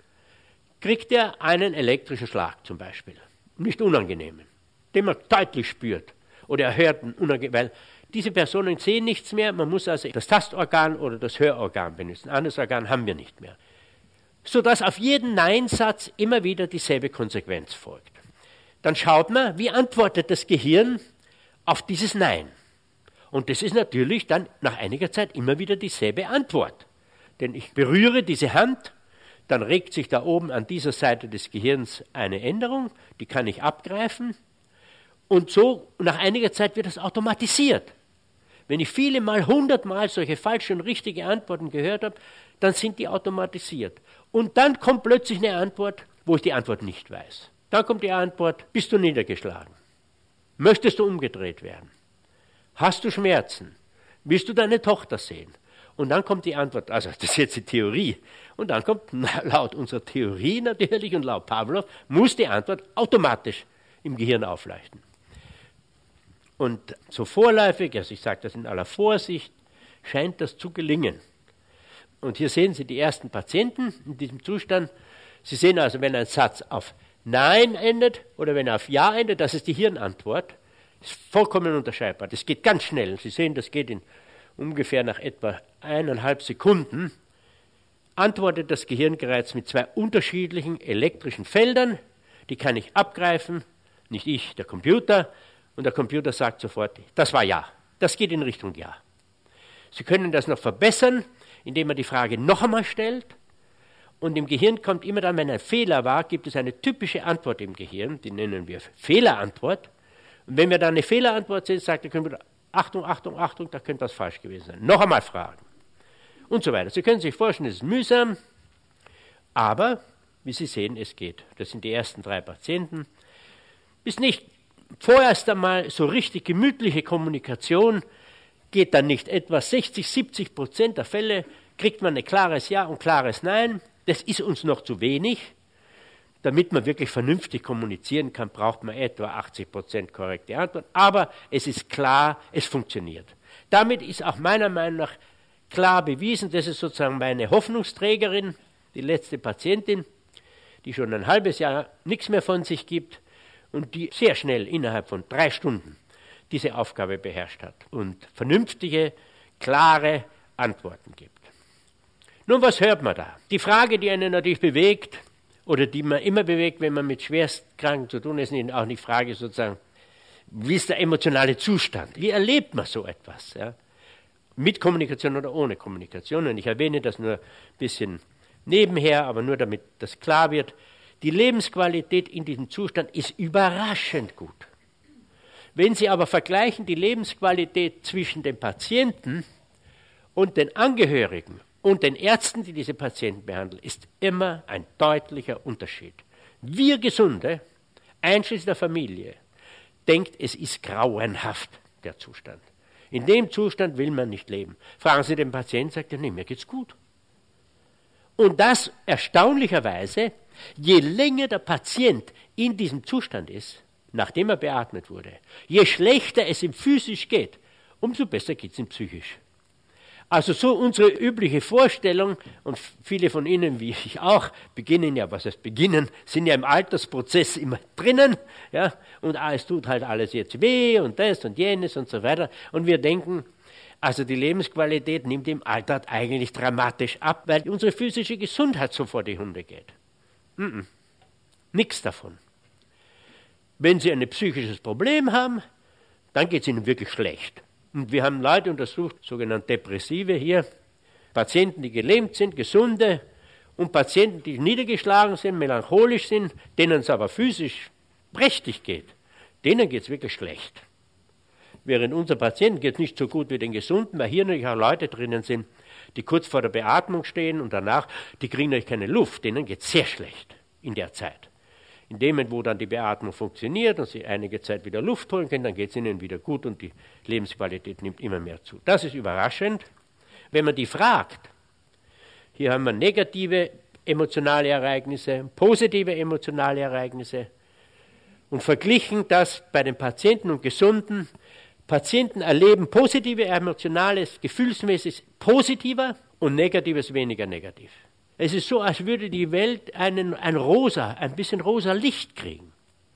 kriegt er einen elektrischen Schlag zum Beispiel. Nicht unangenehmen, den man deutlich spürt. Oder er hört, weil diese Personen sehen nichts mehr, man muss also das Tastorgan oder das Hörorgan benutzen. Anderes Organ haben wir nicht mehr. Sodass auf jeden Nein-Satz immer wieder dieselbe Konsequenz folgt. Dann schaut man, wie antwortet das Gehirn auf dieses Nein. Und das ist natürlich dann nach einiger Zeit immer wieder dieselbe Antwort. Denn ich berühre diese Hand, dann regt sich da oben an dieser Seite des Gehirns eine Änderung, die kann ich abgreifen. Und so, nach einiger Zeit wird das automatisiert, Wenn ich viele Mal, hundertmal solche falsche und richtige Antworten gehört habe, dann sind die automatisiert. Und dann kommt plötzlich eine Antwort, wo ich die Antwort nicht weiß. Dann kommt die Antwort, bist du niedergeschlagen? Möchtest du umgedreht werden? Hast du Schmerzen? Willst du deine Tochter sehen? Und dann kommt die Antwort, also das ist jetzt die Theorie. Und dann kommt, na, laut unserer Theorie natürlich und laut Pavlov, muss die Antwort automatisch im Gehirn aufleuchten. Und so vorläufig, also ich sage das in aller Vorsicht, scheint das zu gelingen. Und hier sehen Sie die ersten Patienten in diesem Zustand. Sie sehen also, wenn ein Satz auf Nein endet oder wenn er auf Ja endet, das ist die Hirnantwort, ist vollkommen unterscheidbar. Das geht ganz schnell. Sie sehen, das geht in ungefähr nach etwa eineinhalb Sekunden, antwortet das Gehirngereiz mit zwei unterschiedlichen elektrischen Feldern, die kann ich abgreifen, nicht ich, der Computer, und der Computer sagt sofort, das war Ja, das geht in Richtung Ja. Sie können das noch verbessern, indem man die Frage noch einmal stellt, und im Gehirn kommt immer dann, wenn ein Fehler war, gibt es eine typische Antwort im Gehirn, die nennen wir Fehlerantwort, und wenn wir dann eine Fehlerantwort sehen, sagt der Computer, Achtung, Achtung, Achtung, da könnte was falsch gewesen sein. Noch einmal fragen. Und so weiter. Sie können sich vorstellen, es ist mühsam, aber, wie Sie sehen, es geht. Das sind die ersten drei Patienten. Bis nicht vorerst einmal so richtig gemütliche Kommunikation geht dann nicht. Etwa sechzig, siebzig Prozent der Fälle kriegt man ein klares Ja und klares Nein. Das ist uns noch zu wenig. Damit man wirklich vernünftig kommunizieren kann, braucht man etwa achtzig Prozent korrekte Antwort. Aber es ist klar, es funktioniert. Damit ist auch meiner Meinung nach klar bewiesen, das ist sozusagen meine Hoffnungsträgerin, die letzte Patientin, die schon ein halbes Jahr nichts mehr von sich gibt und die sehr schnell innerhalb von drei Stunden diese Aufgabe beherrscht hat und vernünftige, klare Antworten gibt. Nun, was hört man da? Die Frage, die einen natürlich bewegt, oder die man immer bewegt, wenn man mit Schwerstkranken zu tun hat, ist auch die Frage sozusagen, wie ist der emotionale Zustand? Wie erlebt man so etwas? Ja? Mit Kommunikation oder ohne Kommunikation? Und ich erwähne das nur ein bisschen nebenher, aber nur damit das klar wird. Die Lebensqualität in diesem Zustand ist überraschend gut. Wenn Sie aber vergleichen die Lebensqualität zwischen dem Patienten und den Angehörigen und den Ärzten, die diese Patienten behandeln, ist immer ein deutlicher Unterschied. Wir Gesunde, einschließlich der Familie, denkt, es ist grauenhaft, der Zustand. In dem Zustand will man nicht leben. Fragen Sie den Patienten, sagt er, nee, mir geht's gut. Und das erstaunlicherweise, je länger der Patient in diesem Zustand ist, nachdem er beatmet wurde, je schlechter es ihm physisch geht, umso besser geht es ihm psychisch. Also so unsere übliche Vorstellung, und viele von Ihnen, wie ich auch, beginnen ja, was heißt beginnen, sind ja im Altersprozess immer drinnen, ja, und ah, es tut halt alles jetzt weh und das und jenes und so weiter. Und wir denken, also die Lebensqualität nimmt im Alter eigentlich dramatisch ab, weil unsere physische Gesundheit so vor die Hunde geht. Mm-mm. Nichts davon. Wenn Sie ein psychisches Problem haben, dann geht es Ihnen wirklich schlecht. Und wir haben Leute untersucht, sogenannte Depressive hier, Patienten, die gelähmt sind, Gesunde und Patienten, die niedergeschlagen sind, melancholisch sind, denen es aber physisch prächtig geht, denen geht es wirklich schlecht. Während unser Patienten geht es nicht so gut wie den Gesunden, weil hier natürlich auch Leute drinnen sind, die kurz vor der Beatmung stehen und danach, die kriegen natürlich keine Luft, denen geht es sehr schlecht in der Zeit. In dem Moment, wo dann die Beatmung funktioniert und sie einige Zeit wieder Luft holen können, dann geht es ihnen wieder gut und die Lebensqualität nimmt immer mehr zu. Das ist überraschend. Wenn man die fragt, hier haben wir negative emotionale Ereignisse, positive emotionale Ereignisse und verglichen das bei den Patienten und Gesunden. Patienten erleben positive emotionales, gefühlsmäßig positiver und negatives weniger negativ. Es ist so, als würde die Welt einen, ein rosa, ein bisschen rosa Licht kriegen.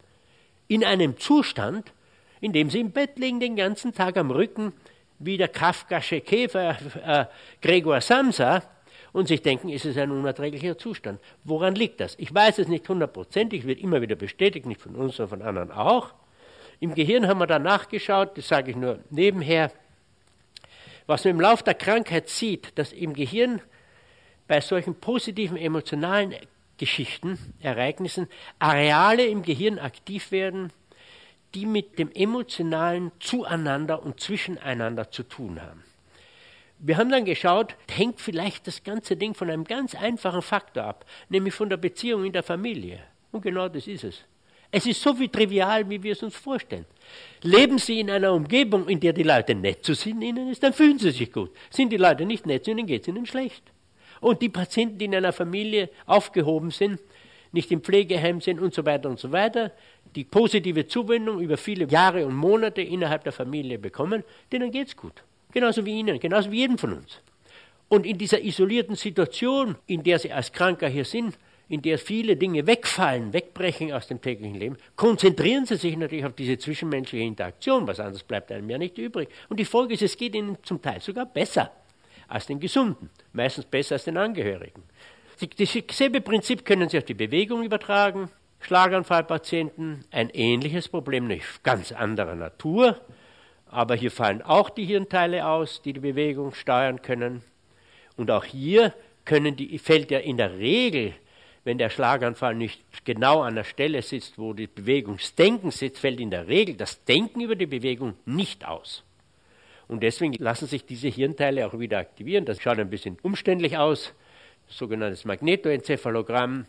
In einem Zustand, in dem sie im Bett liegen, den ganzen Tag am Rücken, wie der kafkasche Käfer äh, Gregor Samsa, und sich denken, es ist ein unerträglicher Zustand. Woran liegt das? Ich weiß es nicht hundertprozentig, wird immer wieder bestätigt, nicht von uns, sondern von anderen auch. Im Gehirn haben wir da nachgeschaut, das sage ich nur nebenher, was man im Lauf der Krankheit sieht, dass im Gehirn bei solchen positiven emotionalen Geschichten, Ereignissen, Areale im Gehirn aktiv werden, die mit dem emotionalen Zueinander und Zwischeneinander zu tun haben. Wir haben dann geschaut, hängt vielleicht das ganze Ding von einem ganz einfachen Faktor ab, nämlich von der Beziehung in der Familie. Und genau das ist es. Es ist so wie trivial, wie wir es uns vorstellen. Leben Sie in einer Umgebung, in der die Leute nett zu ihnen ist, dann fühlen Sie sich gut. Sind die Leute nicht nett zu ihnen, geht es ihnen schlecht. Und die Patienten, die in einer Familie aufgehoben sind, nicht im Pflegeheim sind und so weiter und so weiter, die positive Zuwendung über viele Jahre und Monate innerhalb der Familie bekommen, denen geht es gut. Genauso wie Ihnen, genauso wie jedem von uns. Und in dieser isolierten Situation, in der Sie als Kranker hier sind, in der viele Dinge wegfallen, wegbrechen aus dem täglichen Leben, konzentrieren Sie sich natürlich auf diese zwischenmenschliche Interaktion, was anderes bleibt einem ja nicht übrig. Und die Folge ist, es geht Ihnen zum Teil sogar besser als den Gesunden, meistens besser als den Angehörigen. Dasselbe Prinzip können Sie auf die Bewegung übertragen. Schlaganfallpatienten, ein ähnliches Problem, nicht ganz anderer Natur, aber hier fallen auch die Hirnteile aus, die die Bewegung steuern können. Und auch hier können die, fällt ja in der Regel, wenn der Schlaganfall nicht genau an der Stelle sitzt, wo die Bewegungsdenken sitzt, fällt in der Regel das Denken über die Bewegung nicht aus. Und deswegen lassen sich diese Hirnteile auch wieder aktivieren. Das schaut ein bisschen umständlich aus, das sogenannte Magnetoenzephalogramm,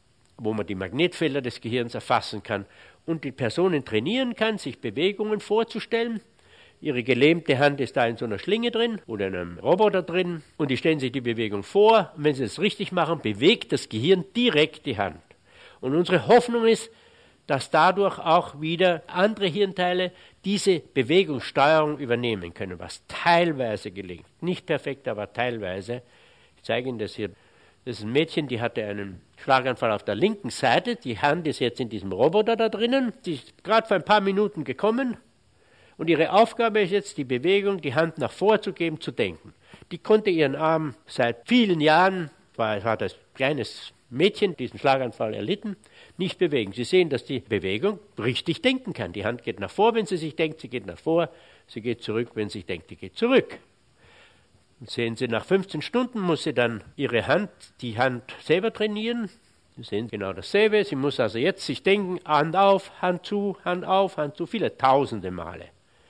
wo man die Magnetfelder des Gehirns erfassen kann und die Personen trainieren kann, sich Bewegungen vorzustellen. Ihre gelähmte Hand ist da in so einer Schlinge drin oder in einem Roboter drin und die stellen sich die Bewegung vor. Und wenn sie es richtig machen, bewegt das Gehirn direkt die Hand. Und unsere Hoffnung ist, dass dadurch auch wieder andere Hirnteile diese Bewegungssteuerung übernehmen können, was teilweise gelingt. Nicht perfekt, aber teilweise. Ich zeige Ihnen das hier. Das ist ein Mädchen, die hatte einen Schlaganfall auf der linken Seite. Die Hand ist jetzt in diesem Roboter da drinnen. Die ist gerade vor ein paar Minuten gekommen. Und ihre Aufgabe ist jetzt, die Bewegung, die Hand nach vorzugeben, zu denken. Die konnte ihren Arm seit vielen Jahren, war, hat als kleines Mädchen diesen Schlaganfall erlitten, nicht bewegen. Sie sehen, dass die Bewegung richtig denken kann. Die Hand geht nach vor, wenn sie sich denkt, sie geht nach vor. Sie geht zurück, wenn sie sich denkt, sie geht zurück. Und sehen Sie, nach fünfzehn Stunden muss sie dann ihre Hand, die Hand selber trainieren. Sie sehen genau dasselbe. Sie muss also jetzt sich denken, Hand auf, Hand zu, Hand auf, Hand zu, viele tausende Male.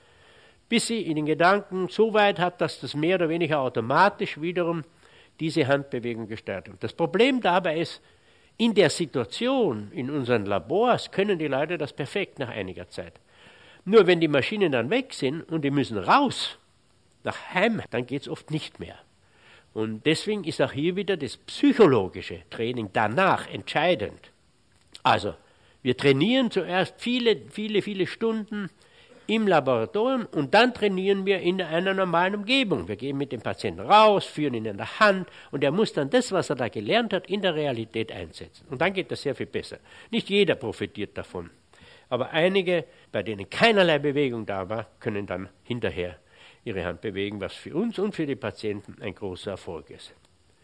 Bis sie in den Gedanken so weit hat, dass das mehr oder weniger automatisch wiederum diese Handbewegung gesteuert wird. Das Problem dabei ist, in der Situation, in unseren Labors, können die Leute das perfekt nach einiger Zeit. Nur wenn die Maschinen dann weg sind und die müssen raus, nach Heim, dann geht es oft nicht mehr. Und deswegen ist auch hier wieder das psychologische Training danach entscheidend. Also, wir trainieren zuerst viele, viele, viele Stunden im Laboratorium und dann trainieren wir in einer normalen Umgebung. Wir gehen mit dem Patienten raus, führen ihn in der Hand und er muss dann das, was er da gelernt hat, in der Realität einsetzen. Und dann geht das sehr viel besser. Nicht jeder profitiert davon, aber einige, bei denen keinerlei Bewegung da war, können dann hinterher ihre Hand bewegen, was für uns und für die Patienten ein großer Erfolg ist.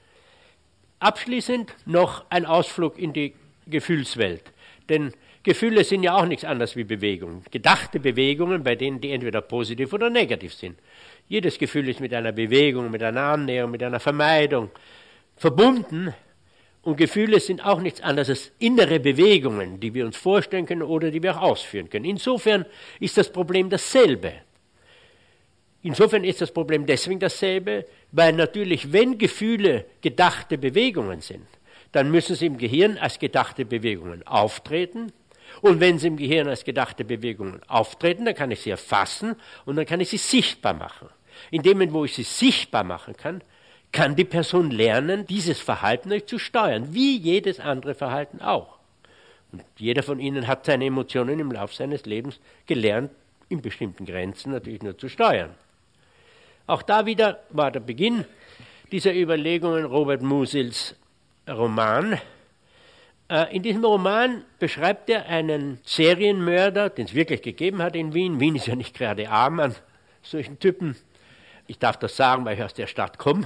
Abschließend noch ein Ausflug in die Gefühlswelt. Denn Gefühle sind ja auch nichts anderes wie Bewegungen. Gedachte Bewegungen, bei denen die entweder positiv oder negativ sind. Jedes Gefühl ist mit einer Bewegung, mit einer Annäherung, mit einer Vermeidung verbunden. Und Gefühle sind auch nichts anderes als innere Bewegungen, die wir uns vorstellen können oder die wir auch ausführen können. Insofern ist das Problem dasselbe. Insofern ist das Problem deswegen dasselbe, weil natürlich, wenn Gefühle gedachte Bewegungen sind, dann müssen sie im Gehirn als gedachte Bewegungen auftreten. Und wenn sie im Gehirn als gedachte Bewegungen auftreten, dann kann ich sie erfassen und dann kann ich sie sichtbar machen. In dem Moment, wo ich sie sichtbar machen kann, kann die Person lernen, dieses Verhalten zu steuern, wie jedes andere Verhalten auch. Und jeder von Ihnen hat seine Emotionen im Laufe seines Lebens gelernt, in bestimmten Grenzen natürlich nur zu steuern. Auch da wieder war der Beginn dieser Überlegungen Robert Musils Roman. In diesem Roman beschreibt er einen Serienmörder, den es wirklich gegeben hat in Wien. Wien ist ja nicht gerade arm an solchen Typen. Ich darf das sagen, weil ich aus der Stadt komme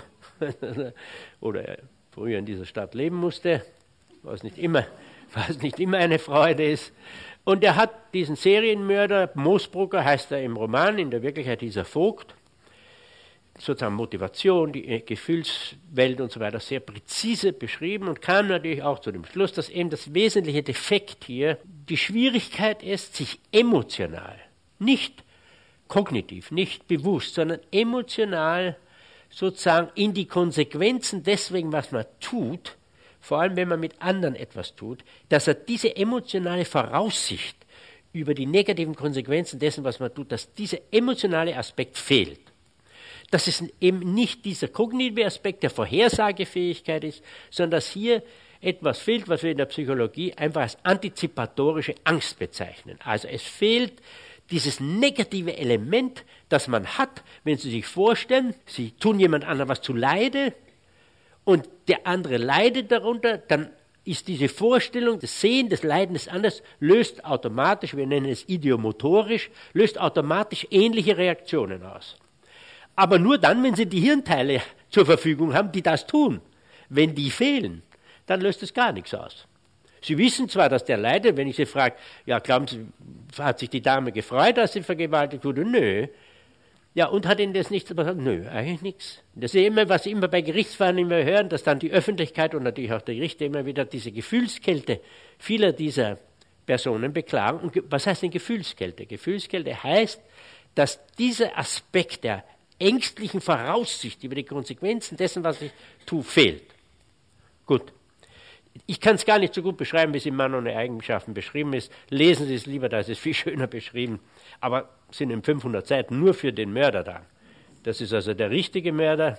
oder früher in dieser Stadt leben musste, was nicht immer, was nicht immer eine Freude ist. Und er hat diesen Serienmörder, Moosbrugger heißt er im Roman, in der Wirklichkeit dieser Vogt, sozusagen Motivation, die Gefühlswelt und so weiter sehr präzise beschrieben und kam natürlich auch zu dem Schluss, dass eben das wesentliche Defekt hier die Schwierigkeit ist, sich emotional, nicht kognitiv, nicht bewusst, sondern emotional sozusagen in die Konsequenzen deswegen, was man tut, vor allem wenn man mit anderen etwas tut, dass er diese emotionale Voraussicht über die negativen Konsequenzen dessen, was man tut, dass dieser emotionale Aspekt fehlt. Dass es eben nicht dieser kognitive Aspekt der Vorhersagefähigkeit ist, sondern dass hier etwas fehlt, was wir in der Psychologie einfach als antizipatorische Angst bezeichnen. Also es fehlt dieses negative Element, das man hat, wenn Sie sich vorstellen, Sie tun jemand anderem was zu Leide und der andere leidet darunter, dann ist diese Vorstellung, das Sehen, das Leiden des anderen, löst automatisch, wir nennen es idiomotorisch, löst automatisch ähnliche Reaktionen aus. Aber nur dann, wenn Sie die Hirnteile zur Verfügung haben, die das tun. Wenn die fehlen, dann löst es gar nichts aus. Sie wissen zwar, dass der leidet, wenn ich Sie frage, ja, glauben Sie, hat sich die Dame gefreut, dass sie vergewaltigt wurde? Nö. Ja, und hat Ihnen das nichts gesagt? Nö, eigentlich nichts. Das ist immer, was Sie immer bei Gerichtsverhandlungen immer hören, dass dann die Öffentlichkeit und natürlich auch der Richter immer wieder diese Gefühlskälte vieler dieser Personen beklagen. Und was heißt denn Gefühlskälte? Gefühlskälte heißt, dass dieser Aspekt der ängstlichen Voraussicht über die Konsequenzen dessen, was ich tue, fehlt. Gut. Ich kann es gar nicht so gut beschreiben, wie es in Mann ohne Eigenschaften beschrieben ist. Lesen Sie es lieber, da ist es viel schöner beschrieben. Aber es sind in fünfhundert Seiten nur für den Mörder da. Das ist also der richtige Mörder.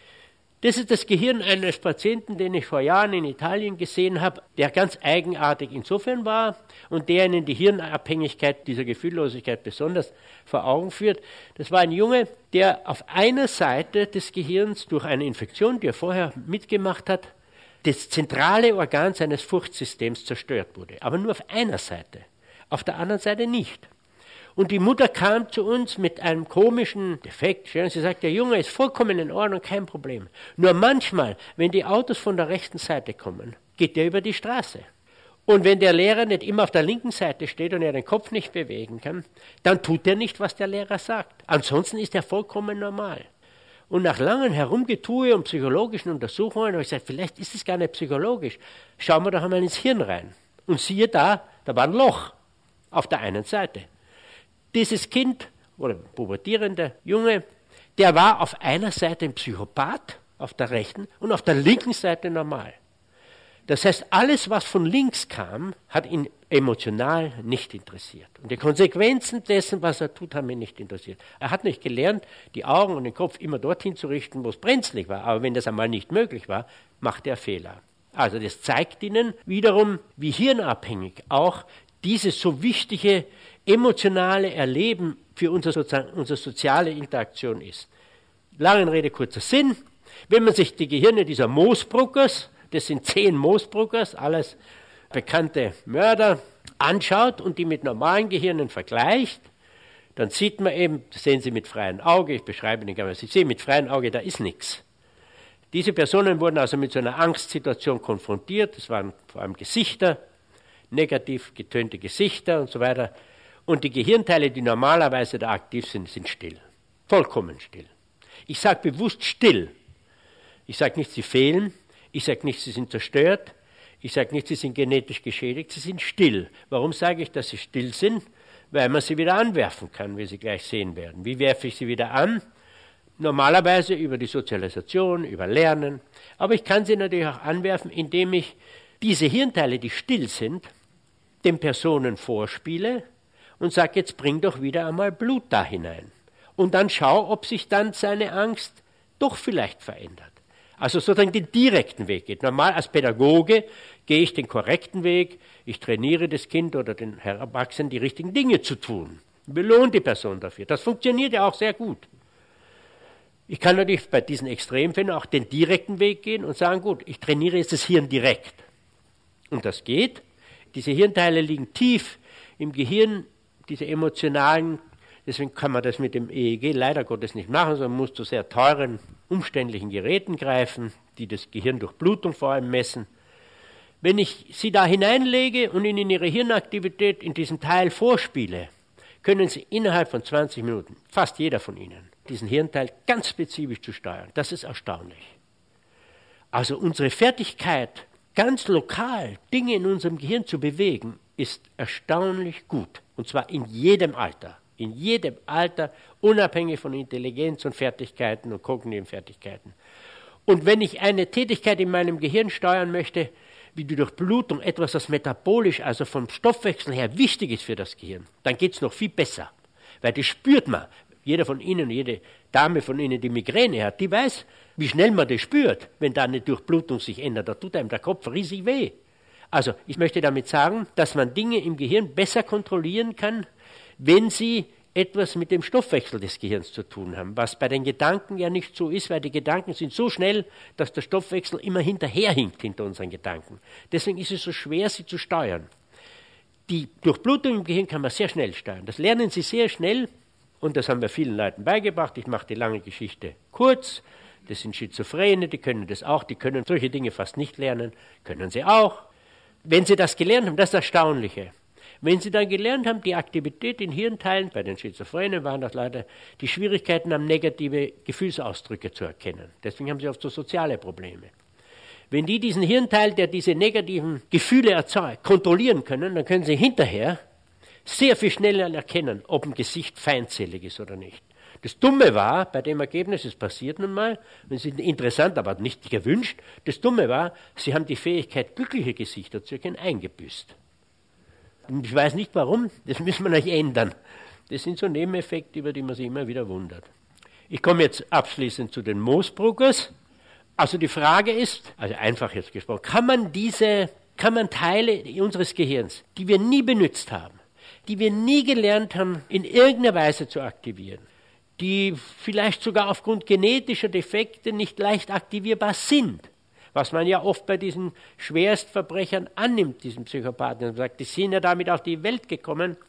Das ist das Gehirn eines Patienten, den ich vor Jahren in Italien gesehen habe, der ganz eigenartig insofern war und der Ihnen die Hirnabhängigkeit dieser Gefühllosigkeit besonders vor Augen führt. Das war ein Junge, der auf einer Seite des Gehirns durch eine Infektion, die er vorher mitgemacht hat, das zentrale Organ seines Furchtsystems zerstört wurde. Aber nur auf einer Seite, auf der anderen Seite nicht. Und die Mutter kam zu uns mit einem komischen Defekt. Sie sagt, der Junge ist vollkommen in Ordnung, kein Problem. Nur manchmal, wenn die Autos von der rechten Seite kommen, geht der über die Straße. Und wenn der Lehrer nicht immer auf der linken Seite steht und er den Kopf nicht bewegen kann, dann tut er nicht, was der Lehrer sagt. Ansonsten ist er vollkommen normal. Und nach langen Herumgetue und psychologischen Untersuchungen habe ich gesagt, vielleicht ist es gar nicht psychologisch. Schauen wir doch einmal ins Hirn rein. Und siehe da, da war ein Loch auf der einen Seite. Dieses Kind, oder pubertierender Junge, der war auf einer Seite ein Psychopath, auf der rechten, und auf der linken Seite normal. Das heißt, alles, was von links kam, hat ihn emotional nicht interessiert. Und die Konsequenzen dessen, was er tut, haben ihn nicht interessiert. Er hat nicht gelernt, die Augen und den Kopf immer dorthin zu richten, wo es brenzlig war. Aber wenn das einmal nicht möglich war, macht er Fehler. Also das zeigt Ihnen wiederum, wie hirnabhängig auch dieses so wichtige emotionale Erleben für unsere, sozusagen, unsere soziale Interaktion ist. Lange Rede, kurzer Sinn. Wenn man sich die Gehirne dieser Moosbruckers, das sind zehn Moosbruckers, alles bekannte Mörder, anschaut und die mit normalen Gehirnen vergleicht, dann sieht man eben, das sehen Sie mit freiem Auge, ich beschreibe Ihnen gerne, Sie sehen mit freiem Auge, da ist nichts. Diese Personen wurden also mit so einer Angstsituation konfrontiert, das waren vor allem Gesichter, negativ getönte Gesichter und so weiter. Und die Gehirnteile, die normalerweise da aktiv sind, sind still. Vollkommen still. Ich sage bewusst still. Ich sage nicht, sie fehlen. Ich sage nicht, sie sind zerstört. Ich sage nicht, sie sind genetisch geschädigt. Sie sind still. Warum sage ich, dass sie still sind? Weil man sie wieder anwerfen kann, wie Sie gleich sehen werden. Wie werfe ich sie wieder an? Normalerweise über die Sozialisation, über Lernen. Aber ich kann sie natürlich auch anwerfen, indem ich diese Hirnteile, die still sind, den Personen vorspiele und sage, jetzt bring doch wieder einmal Blut da hinein. Und dann schau, ob sich dann seine Angst doch vielleicht verändert. Also sozusagen den direkten Weg geht. Normal als Pädagoge gehe ich den korrekten Weg, ich trainiere das Kind oder den Erwachsenen, die richtigen Dinge zu tun. Belohne die Person dafür. Das funktioniert ja auch sehr gut. Ich kann natürlich bei diesen Extremfällen auch den direkten Weg gehen und sagen, gut, ich trainiere jetzt das Hirn direkt. Und das geht. Diese Hirnteile liegen tief im Gehirn, diese emotionalen, deswegen kann man das mit dem E E G leider Gottes nicht machen, sondern man muss zu sehr teuren, umständlichen Geräten greifen, die das Gehirndurchblutung vor allem messen. Wenn ich sie da hineinlege und ihnen ihre Hirnaktivität in diesem Teil vorspiele, können Sie innerhalb von zwanzig Minuten, fast jeder von Ihnen, diesen Hirnteil ganz spezifisch zu steuern. Das ist erstaunlich. Also unsere Fertigkeit, ganz lokal Dinge in unserem Gehirn zu bewegen, ist erstaunlich gut. Und zwar in jedem Alter. In jedem Alter, unabhängig von Intelligenz und Fertigkeiten und kognitiven Fertigkeiten. Und wenn ich eine Tätigkeit in meinem Gehirn steuern möchte, wie die Durchblutung, etwas, das metabolisch, also vom Stoffwechsel her wichtig ist für das Gehirn, dann geht es noch viel besser. Weil das spürt man. Jeder von Ihnen, jede Dame von Ihnen, die Migräne hat, die weiß, wie schnell man das spürt, wenn da eine Durchblutung sich ändert. Da tut einem der Kopf riesig weh. Also ich möchte damit sagen, dass man Dinge im Gehirn besser kontrollieren kann, wenn sie etwas mit dem Stoffwechsel des Gehirns zu tun haben, was bei den Gedanken ja nicht so ist, weil die Gedanken sind so schnell, dass der Stoffwechsel immer hinterherhinkt hinter unseren Gedanken. Deswegen ist es so schwer, sie zu steuern. Die Durchblutung im Gehirn kann man sehr schnell steuern. Das lernen Sie sehr schnell und das haben wir vielen Leuten beigebracht. Ich mache die lange Geschichte kurz. Das sind Schizophrene, die können das auch, die können solche Dinge fast nicht lernen, können sie auch. Wenn Sie das gelernt haben, das ist das Erstaunliche. Wenn Sie dann gelernt haben, die Aktivität in Hirnteilen, bei den Schizophrenen waren das leider, die Schwierigkeiten haben, negative Gefühlsausdrücke zu erkennen. Deswegen haben sie oft so soziale Probleme. Wenn die diesen Hirnteil, der diese negativen Gefühle erzeugt, kontrollieren können, dann können sie hinterher sehr viel schneller erkennen, ob ein Gesicht feindselig ist oder nicht. Das Dumme war, bei dem Ergebnis, es passiert nun mal, und es ist interessant, aber nicht gewünscht, das Dumme war, sie haben die Fähigkeit, glückliche Gesichter zu erkennen, eingebüßt. Ich weiß nicht warum, das müssen wir noch ändern. Das sind so Nebeneffekte, über die man sich immer wieder wundert. Ich komme jetzt abschließend zu den Moosbruckers. Also die Frage ist, also einfach jetzt gesprochen, kann man diese, kann man Teile unseres Gehirns, die wir nie benutzt haben, die wir nie gelernt haben, in irgendeiner Weise zu aktivieren, die vielleicht sogar aufgrund genetischer Defekte nicht leicht aktivierbar sind, was man ja oft bei diesen Schwerstverbrechern annimmt, diesen Psychopathen, und sagt, die sind ja damit auf die Welt gekommen,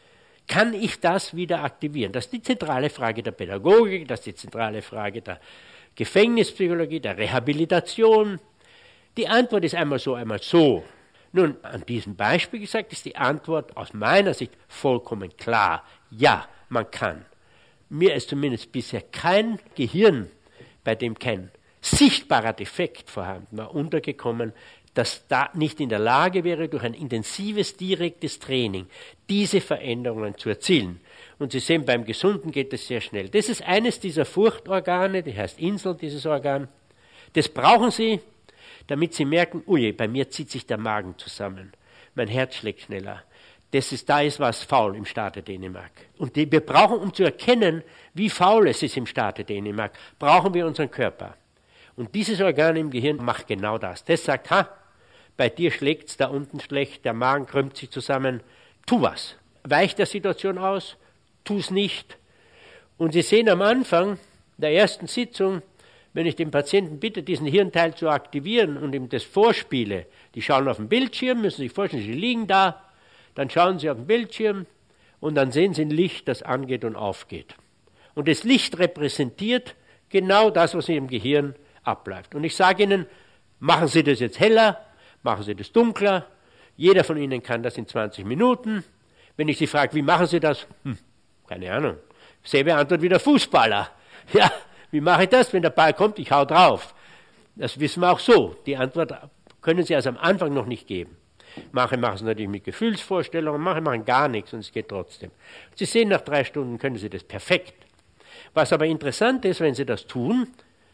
kann ich das wieder aktivieren? Das ist die zentrale Frage der Pädagogik, das ist die zentrale Frage der Gefängnispsychologie, der Rehabilitation. Die Antwort ist einmal so, einmal so. Nun, an diesem Beispiel gesagt, ist die Antwort aus meiner Sicht vollkommen klar. Ja, man kann. Mir ist zumindest bisher kein Gehirn, bei dem kein sichtbarer Defekt vorhanden war, untergekommen, das da nicht in der Lage wäre, durch ein intensives, direktes Training diese Veränderungen zu erzielen. Und Sie sehen, beim Gesunden geht es sehr schnell. Das ist eines dieser Furchtorgane, die heißt Insel, dieses Organ. Das brauchen Sie, damit Sie merken, ui, bei mir zieht sich der Magen zusammen, mein Herz schlägt schneller. Das ist, da ist was faul im Staate Dänemark. Und die, wir brauchen, um zu erkennen, wie faul es ist im Staate Dänemark, brauchen wir unseren Körper. Und dieses Organ im Gehirn macht genau das. Das sagt, ha, bei dir schlägt es da unten schlecht, der Magen krümmt sich zusammen, tu was. Weich der Situation aus, tu es nicht. Und Sie sehen am Anfang der ersten Sitzung, wenn ich den Patienten bitte, diesen Hirnteil zu aktivieren und ihm das vorspiele, die schauen auf den Bildschirm, müssen sich vorstellen, sie liegen da, dann schauen sie auf den Bildschirm und dann sehen sie ein Licht, das angeht und aufgeht. Und das Licht repräsentiert genau das, was in Ihrem Gehirn abläuft. Und ich sage Ihnen, machen Sie das jetzt heller, machen Sie das dunkler. Jeder von Ihnen kann das in zwanzig Minuten. Wenn ich Sie frage, wie machen Sie das? Hm, keine Ahnung. Selbe Antwort wie der Fußballer. Ja, wie mache ich das? Wenn der Ball kommt, ich hau drauf. Das wissen wir auch so. Die Antwort können Sie also am Anfang noch nicht geben. Manche machen es natürlich mit Gefühlsvorstellungen, manche machen gar nichts und es geht trotzdem. Sie sehen, nach drei Stunden können Sie das perfekt. Was aber interessant ist, wenn Sie das tun,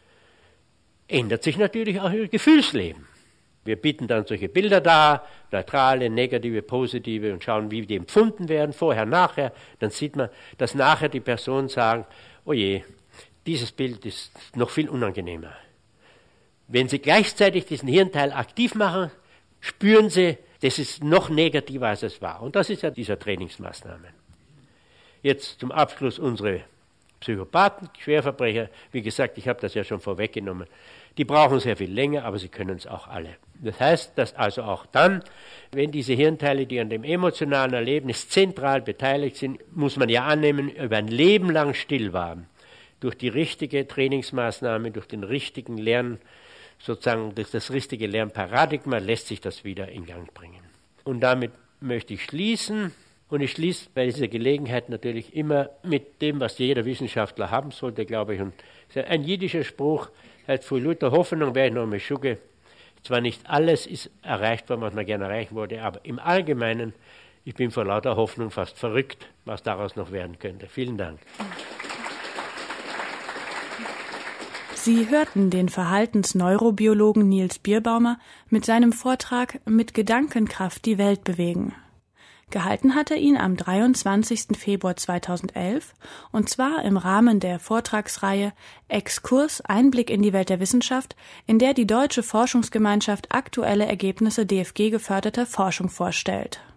ändert sich natürlich auch Ihr Gefühlsleben. Wir bieten dann solche Bilder dar, neutrale, negative, positive und schauen, wie die empfunden werden, vorher, nachher. Dann sieht man, dass nachher die Personen sagen, oh je, dieses Bild ist noch viel unangenehmer. Wenn Sie gleichzeitig diesen Hirnteil aktiv machen, spüren Sie, das ist noch negativer, als es war. Und das ist ja dieser Trainingsmaßnahme. Jetzt zum Abschluss unsere Psychopathen, Schwerverbrecher. Wie gesagt, ich habe das ja schon vorweggenommen. Die brauchen sehr viel länger, aber sie können es auch alle. Das heißt, dass also auch dann, wenn diese Hirnteile, die an dem emotionalen Erlebnis zentral beteiligt sind, muss man ja annehmen, über ein Leben lang still waren. Durch die richtige Trainingsmaßnahme, durch den richtigen Lern, sozusagen durch das richtige Lernparadigma lässt sich das wieder in Gang bringen. Und damit möchte ich schließen Und ich schließe bei dieser Gelegenheit natürlich immer mit dem, was jeder Wissenschaftler haben sollte, glaube ich. Und ein jiddischer Spruch heißt, für lauter Hoffnung wäre ich noch mal Schugge. Zwar nicht alles ist erreicht worden, was man gerne erreichen wollte, aber im Allgemeinen, ich bin vor lauter Hoffnung fast verrückt, was daraus noch werden könnte. Vielen Dank. Sie hörten den Verhaltensneurobiologen Niels Bierbaumer mit seinem Vortrag »Mit Gedankenkraft die Welt bewegen«. Gehalten hat er ihn am dreiundzwanzigsten Februar zweitausendelf, und zwar im Rahmen der Vortragsreihe »Exkurs – Einblick in die Welt der Wissenschaft«, in der die Deutsche Forschungsgemeinschaft aktuelle Ergebnisse D F G-geförderter Forschung vorstellt.